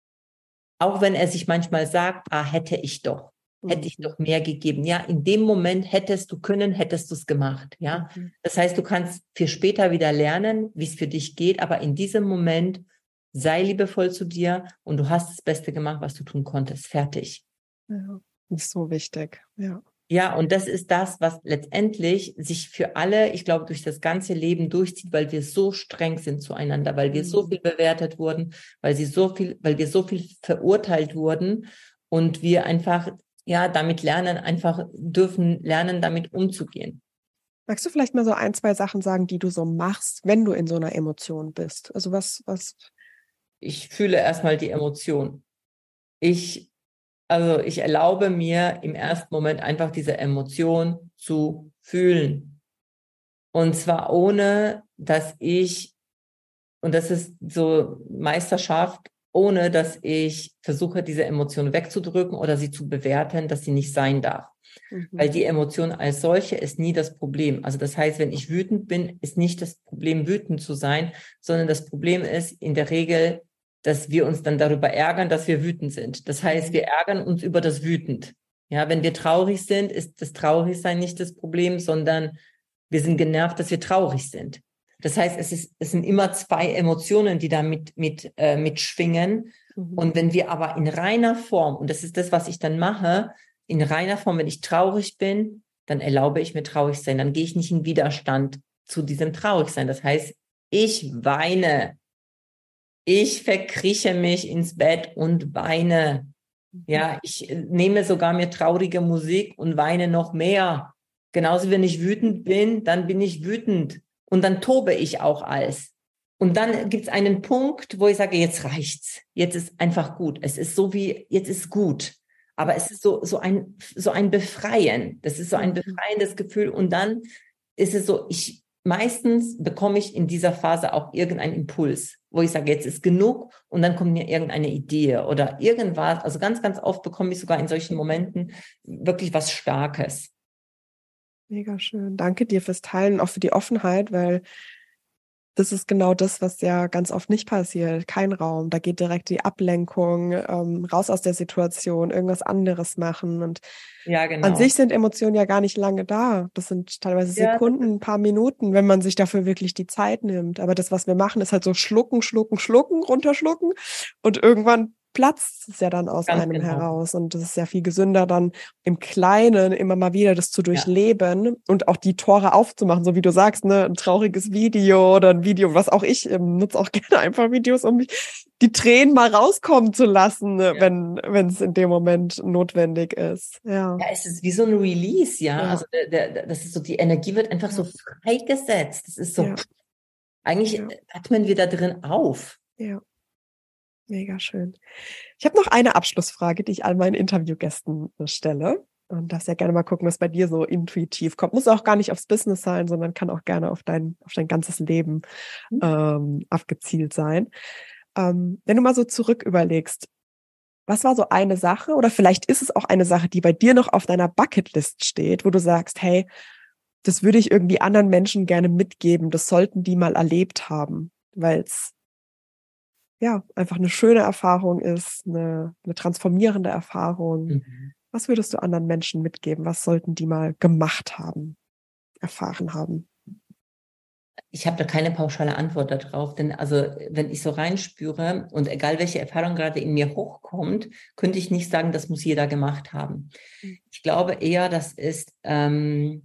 Auch wenn er sich manchmal sagt, ah, hätte ich doch, hätte ich doch mehr gegeben. Ja, in dem Moment hättest du können, hättest du es gemacht. Ja, mhm. Das heißt, du kannst für später wieder lernen, wie es für dich geht, aber in diesem Moment sei liebevoll zu dir und du hast das Beste gemacht, was du tun konntest. Fertig. Ja, ist so wichtig. Ja. Ja, und das ist das, was letztendlich sich für alle, ich glaube, durch das ganze Leben durchzieht, weil wir so streng sind zueinander, weil wir mhm. so viel bewertet wurden, weil sie so viel, weil wir so viel verurteilt wurden und wir einfach, ja, damit lernen, einfach dürfen lernen, damit umzugehen. Magst du vielleicht mal so ein, zwei Sachen sagen, die du so machst, wenn du in so einer Emotion bist? Also was, was? Ich fühle erstmal die Emotion. Ich Also ich erlaube mir im ersten Moment einfach diese Emotion zu fühlen. Und zwar ohne, dass ich, und das ist so Meisterschaft, ohne dass ich versuche, diese Emotion wegzudrücken oder sie zu bewerten, dass sie nicht sein darf. Mhm. Weil die Emotion als solche ist nie das Problem. Also das heißt, wenn ich wütend bin, ist nicht das Problem, wütend zu sein, sondern das Problem ist in der Regel, dass wir uns dann darüber ärgern, dass wir wütend sind. Das heißt, wir ärgern uns über das Wütend. Ja, wenn wir traurig sind, ist das Traurigsein nicht das Problem, sondern wir sind genervt, dass wir traurig sind. Das heißt, es ist, es sind immer zwei Emotionen, die da mit, mit, äh, mitschwingen. Mhm. Und wenn wir aber in reiner Form, und das ist das, was ich dann mache, in reiner Form, wenn ich traurig bin, dann erlaube ich mir traurig sein. Dann gehe ich nicht in Widerstand zu diesem Traurigsein. Das heißt, ich weine. Ich verkrieche mich ins Bett und weine. Ja, ich nehme sogar mir traurige Musik und weine noch mehr. Genauso, wenn ich wütend bin, dann bin ich wütend. Und dann tobe ich auch alles. Und dann gibt es einen Punkt, wo ich sage, jetzt reicht's. Jetzt ist einfach gut. Es ist so wie, jetzt ist gut. Aber es ist so, so ein, so ein Befreien. Das ist so ein befreiendes Gefühl. Und dann ist es so, ich, meistens bekomme ich in dieser Phase auch irgendeinen Impuls, wo ich sage, jetzt ist genug und dann kommt mir irgendeine Idee oder irgendwas. Also ganz, ganz oft bekomme ich sogar in solchen Momenten wirklich was Starkes. Mega schön. Danke dir fürs Teilen, auch für die Offenheit, weil das ist genau das, was ja ganz oft nicht passiert. Kein Raum. Da geht direkt die Ablenkung, ähm, raus aus der Situation, irgendwas anderes machen. Und ja, genau. An sich sind Emotionen ja gar nicht lange da. Das sind teilweise Ja, Sekunden, ein paar Minuten, wenn man sich dafür wirklich die Zeit nimmt. Aber das, was wir machen, ist halt so schlucken, schlucken, schlucken, runterschlucken. Und irgendwann platzt es ja dann aus Ganz einem genau. heraus. Und das ist ja viel gesünder, dann im Kleinen immer mal wieder das zu durchleben ja. und auch die Tore aufzumachen, so wie du sagst, ne, ein trauriges Video oder ein Video, was auch ich ähm, nutze auch gerne einfach Videos, um mich die Tränen mal rauskommen zu lassen, ne, ja. wenn wenn es in dem Moment notwendig ist. Ja. Ja, es ist wie so ein Release, ja. ja. Also der, der, das ist so, die Energie wird einfach ja. so freigesetzt. Das ist so, ja. eigentlich ja. atmen wir da drin auf. Ja. Mega schön. Ich habe noch eine Abschlussfrage, die ich all meinen Interviewgästen stelle. Und darfst ja gerne mal gucken, was bei dir so intuitiv kommt. Muss auch gar nicht aufs Business sein, sondern kann auch gerne auf dein, auf dein ganzes Leben mhm. ähm, abgezielt sein. Ähm, wenn du mal so zurück überlegst, was war so eine Sache oder vielleicht ist es auch eine Sache, die bei dir noch auf deiner Bucketlist steht, wo du sagst, hey, das würde ich irgendwie anderen Menschen gerne mitgeben, das sollten die mal erlebt haben, weil es ja, einfach eine schöne Erfahrung ist, eine, eine transformierende Erfahrung. Mhm. Was würdest du anderen Menschen mitgeben? Was sollten die mal gemacht haben, erfahren haben? Ich habe da keine pauschale Antwort darauf, denn also wenn ich so reinspüre und egal welche Erfahrung gerade in mir hochkommt, könnte ich nicht sagen, das muss jeder gemacht haben. Mhm. Ich glaube eher, das ist ähm,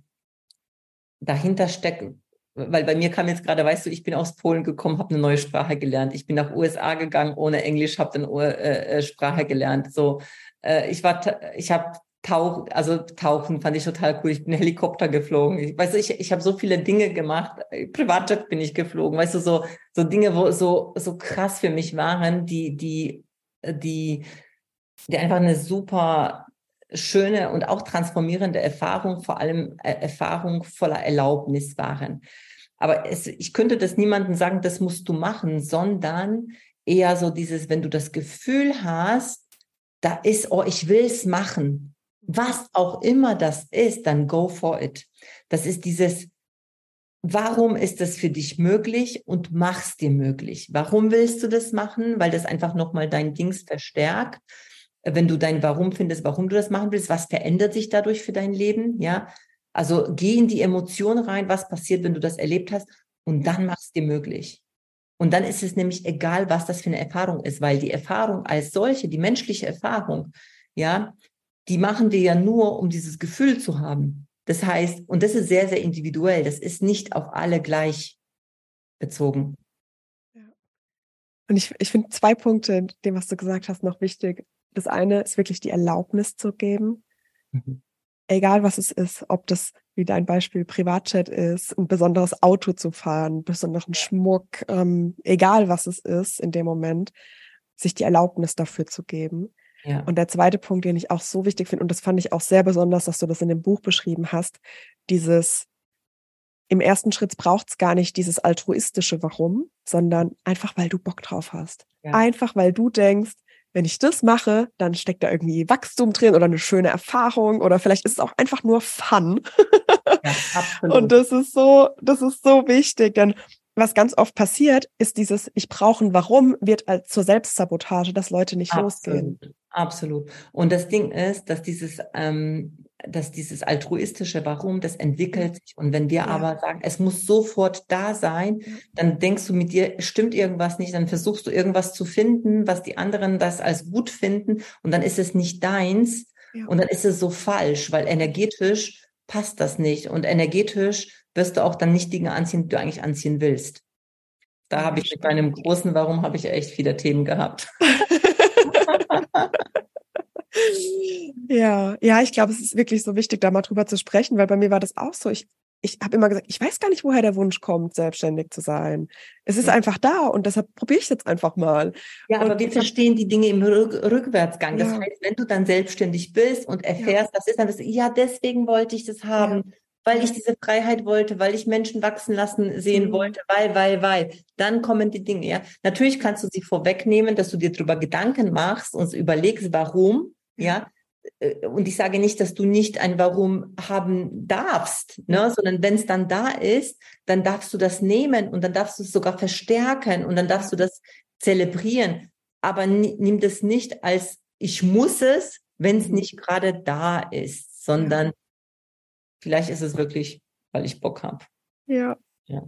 dahinter steckt. Weil bei mir kam jetzt gerade, weißt du, ich bin aus Polen gekommen, habe eine neue Sprache gelernt. Ich bin nach U S A gegangen ohne Englisch, habe eine äh, Sprache gelernt. So, äh, ich war, ich habe Tauch, also Tauchen fand ich total cool. Ich bin Helikopter geflogen. Ich, weißt du, ich, ich habe so viele Dinge gemacht. Privatjet bin ich geflogen. Weißt du, so so Dinge, wo so so krass für mich waren, die die die die einfach eine super schöne und auch transformierende Erfahrung, vor allem äh, Erfahrung voller Erlaubnis waren. Aber es, ich könnte das niemandem sagen, das musst du machen, sondern eher so dieses, wenn du das Gefühl hast, da ist, oh, ich will es machen, was auch immer das ist, dann go for it. Das ist dieses, warum ist das für dich möglich und mach's dir möglich. Warum willst du das machen? Weil das einfach nochmal dein Dings verstärkt. Wenn du dein Warum findest, warum du das machen willst, was verändert sich dadurch für dein Leben, ja? Also geh in die Emotion rein, was passiert, wenn du das erlebt hast und dann mach es dir möglich. Und dann ist es nämlich egal, was das für eine Erfahrung ist, weil die Erfahrung als solche, die menschliche Erfahrung, ja, die machen wir ja nur, um dieses Gefühl zu haben. Das heißt, und das ist sehr, sehr individuell, das ist nicht auf alle gleich bezogen. Ja. Und ich, ich finde zwei Punkte, dem, was du gesagt hast, noch wichtig. Das eine ist wirklich die Erlaubnis zu geben. Mhm. Egal was es ist, ob das wie dein Beispiel Privatjet ist, ein besonderes Auto zu fahren, besonderen Schmuck, ähm, egal was es ist in dem Moment, sich die Erlaubnis dafür zu geben. Ja. Und der zweite Punkt, den ich auch so wichtig finde, und das fand ich auch sehr besonders, dass du das in dem Buch beschrieben hast, dieses, im ersten Schritt braucht es gar nicht dieses altruistische Warum, sondern einfach, weil du Bock drauf hast. Ja. Einfach, weil du denkst, wenn ich das mache, dann steckt da irgendwie Wachstum drin oder eine schöne Erfahrung oder vielleicht ist es auch einfach nur Fun. Ja, absolut. Und das ist so, das ist so wichtig, denn was ganz oft passiert, ist dieses ich brauche ein Warum wird als zur Selbstsabotage, dass Leute nicht absolut, losgehen. Absolut. Und das Ding ist, dass dieses ähm, dass dieses altruistische Warum, das entwickelt sich. Und wenn wir ja. aber sagen, es muss sofort da sein, ja. dann denkst du mit dir, stimmt irgendwas nicht, dann versuchst du irgendwas zu finden, was die anderen das als gut finden und dann ist es nicht deins ja. und dann ist es so falsch, weil energetisch passt das nicht und energetisch wirst du auch dann nicht Dinge anziehen, die du eigentlich anziehen willst. Da ja, habe ich mit meinem großen Warum habe ich echt viele Themen gehabt. Ja, ja, ich glaube, es ist wirklich so wichtig, da mal drüber zu sprechen, weil bei mir war das auch so. Ich, ich habe immer gesagt, ich weiß gar nicht, woher der Wunsch kommt, selbstständig zu sein. Es ist ja. einfach da und deshalb probiere ich es jetzt einfach mal. Ja, und aber wir verstehen die Dinge im Rück- Rückwärtsgang. Das ja. heißt, wenn du dann selbstständig bist und erfährst, ja. das ist dann das, ja, deswegen wollte ich das haben. Ja. weil ich diese Freiheit wollte, weil ich Menschen wachsen lassen sehen Mhm. wollte, weil, weil, weil. Dann kommen die Dinge, ja. Natürlich kannst du sie vorwegnehmen, dass du dir darüber Gedanken machst und überlegst, warum, ja. Und ich sage nicht, dass du nicht ein Warum haben darfst, ne? Sondern wenn es dann da ist, dann darfst du das nehmen und dann darfst du es sogar verstärken und dann darfst du das zelebrieren. Aber nimm das nicht als ich muss es, wenn es nicht gerade da ist, sondern vielleicht ist es wirklich, weil ich Bock habe. Ja. Ja.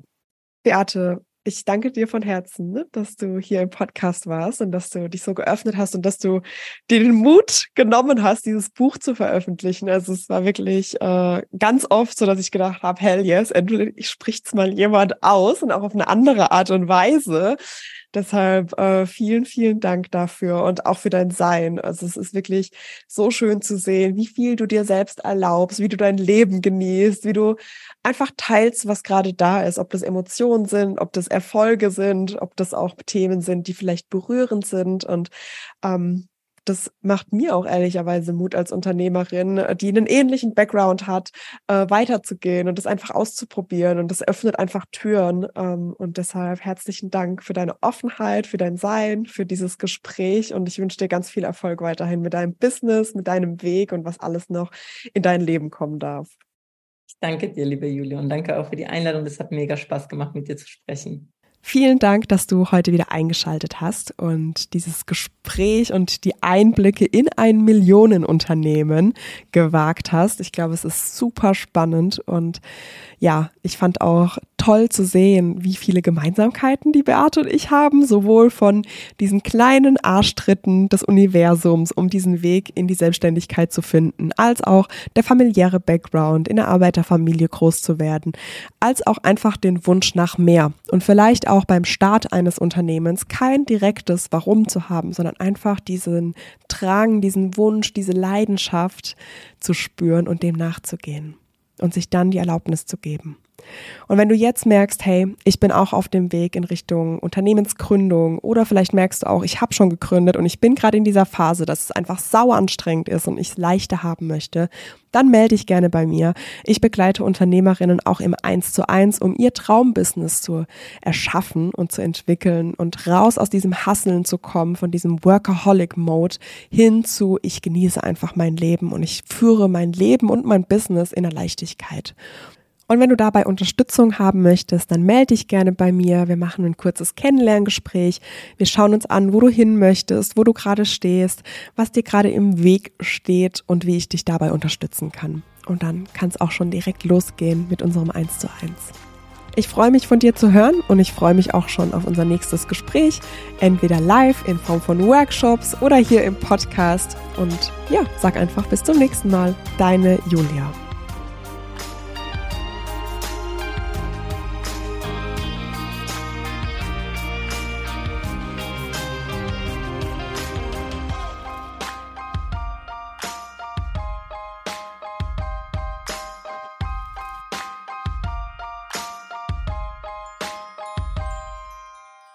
Beate, ich danke dir von Herzen, ne, dass du hier im Podcast warst und dass du dich so geöffnet hast und dass du dir den Mut genommen hast, dieses Buch zu veröffentlichen. Also es war wirklich äh, ganz oft so, dass ich gedacht habe, hell yes, endlich spricht's mal jemand aus und auch auf eine andere Art und Weise. Deshalb äh, vielen, vielen Dank dafür und auch für dein Sein. Also es ist wirklich so schön zu sehen, wie viel du dir selbst erlaubst, wie du dein Leben genießt, wie du einfach teilst, was gerade da ist, ob das Emotionen sind, ob das Erfolge sind, ob das auch Themen sind, die vielleicht berührend sind. Und ähm, das macht mir auch ehrlicherweise Mut als Unternehmerin, die einen ähnlichen Background hat, äh, weiterzugehen und das einfach auszuprobieren. Und das öffnet einfach Türen. Ähm, und deshalb herzlichen Dank für deine Offenheit, für dein Sein, für dieses Gespräch. Und ich wünsche dir ganz viel Erfolg weiterhin mit deinem Business, mit deinem Weg und was alles noch in dein Leben kommen darf. Ich danke dir, liebe Julia, und danke auch für die Einladung. Das hat mega Spaß gemacht, mit dir zu sprechen. Vielen Dank, dass du heute wieder eingeschaltet hast und dieses Gespräch und die Einblicke in ein Millionenunternehmen gewagt hast. Ich glaube, es ist super spannend und ja, ich fand auch toll zu sehen, wie viele Gemeinsamkeiten die Beate und ich haben, sowohl von diesen kleinen Arschtritten des Universums, um diesen Weg in die Selbstständigkeit zu finden, als auch der familiäre Background, in der Arbeiterfamilie groß zu werden, als auch einfach den Wunsch nach mehr und vielleicht auch beim Start eines Unternehmens kein direktes Warum zu haben, sondern einfach diesen Drang, diesen Wunsch, diese Leidenschaft zu spüren und dem nachzugehen und sich dann die Erlaubnis zu geben. Und wenn du jetzt merkst, hey, ich bin auch auf dem Weg in Richtung Unternehmensgründung oder vielleicht merkst du auch, ich habe schon gegründet und ich bin gerade in dieser Phase, dass es einfach sauer anstrengend ist und ich es leichter haben möchte, dann melde dich gerne bei mir. Ich begleite Unternehmerinnen auch im eins zu eins, um ihr Traumbusiness zu erschaffen und zu entwickeln und raus aus diesem Hustlen zu kommen, von diesem Workaholic-Mode hin zu, ich genieße einfach mein Leben und ich führe mein Leben und mein Business in der Leichtigkeit. Und wenn du dabei Unterstützung haben möchtest, dann melde dich gerne bei mir. Wir machen ein kurzes Kennenlerngespräch. Wir schauen uns an, wo du hin möchtest, wo du gerade stehst, was dir gerade im Weg steht und wie ich dich dabei unterstützen kann. Und dann kann es auch schon direkt losgehen mit unserem eins zu eins. Ich freue mich, von dir zu hören und ich freue mich auch schon auf unser nächstes Gespräch, entweder live in Form von Workshops oder hier im Podcast. Und ja, sag einfach bis zum nächsten Mal. Deine Julia.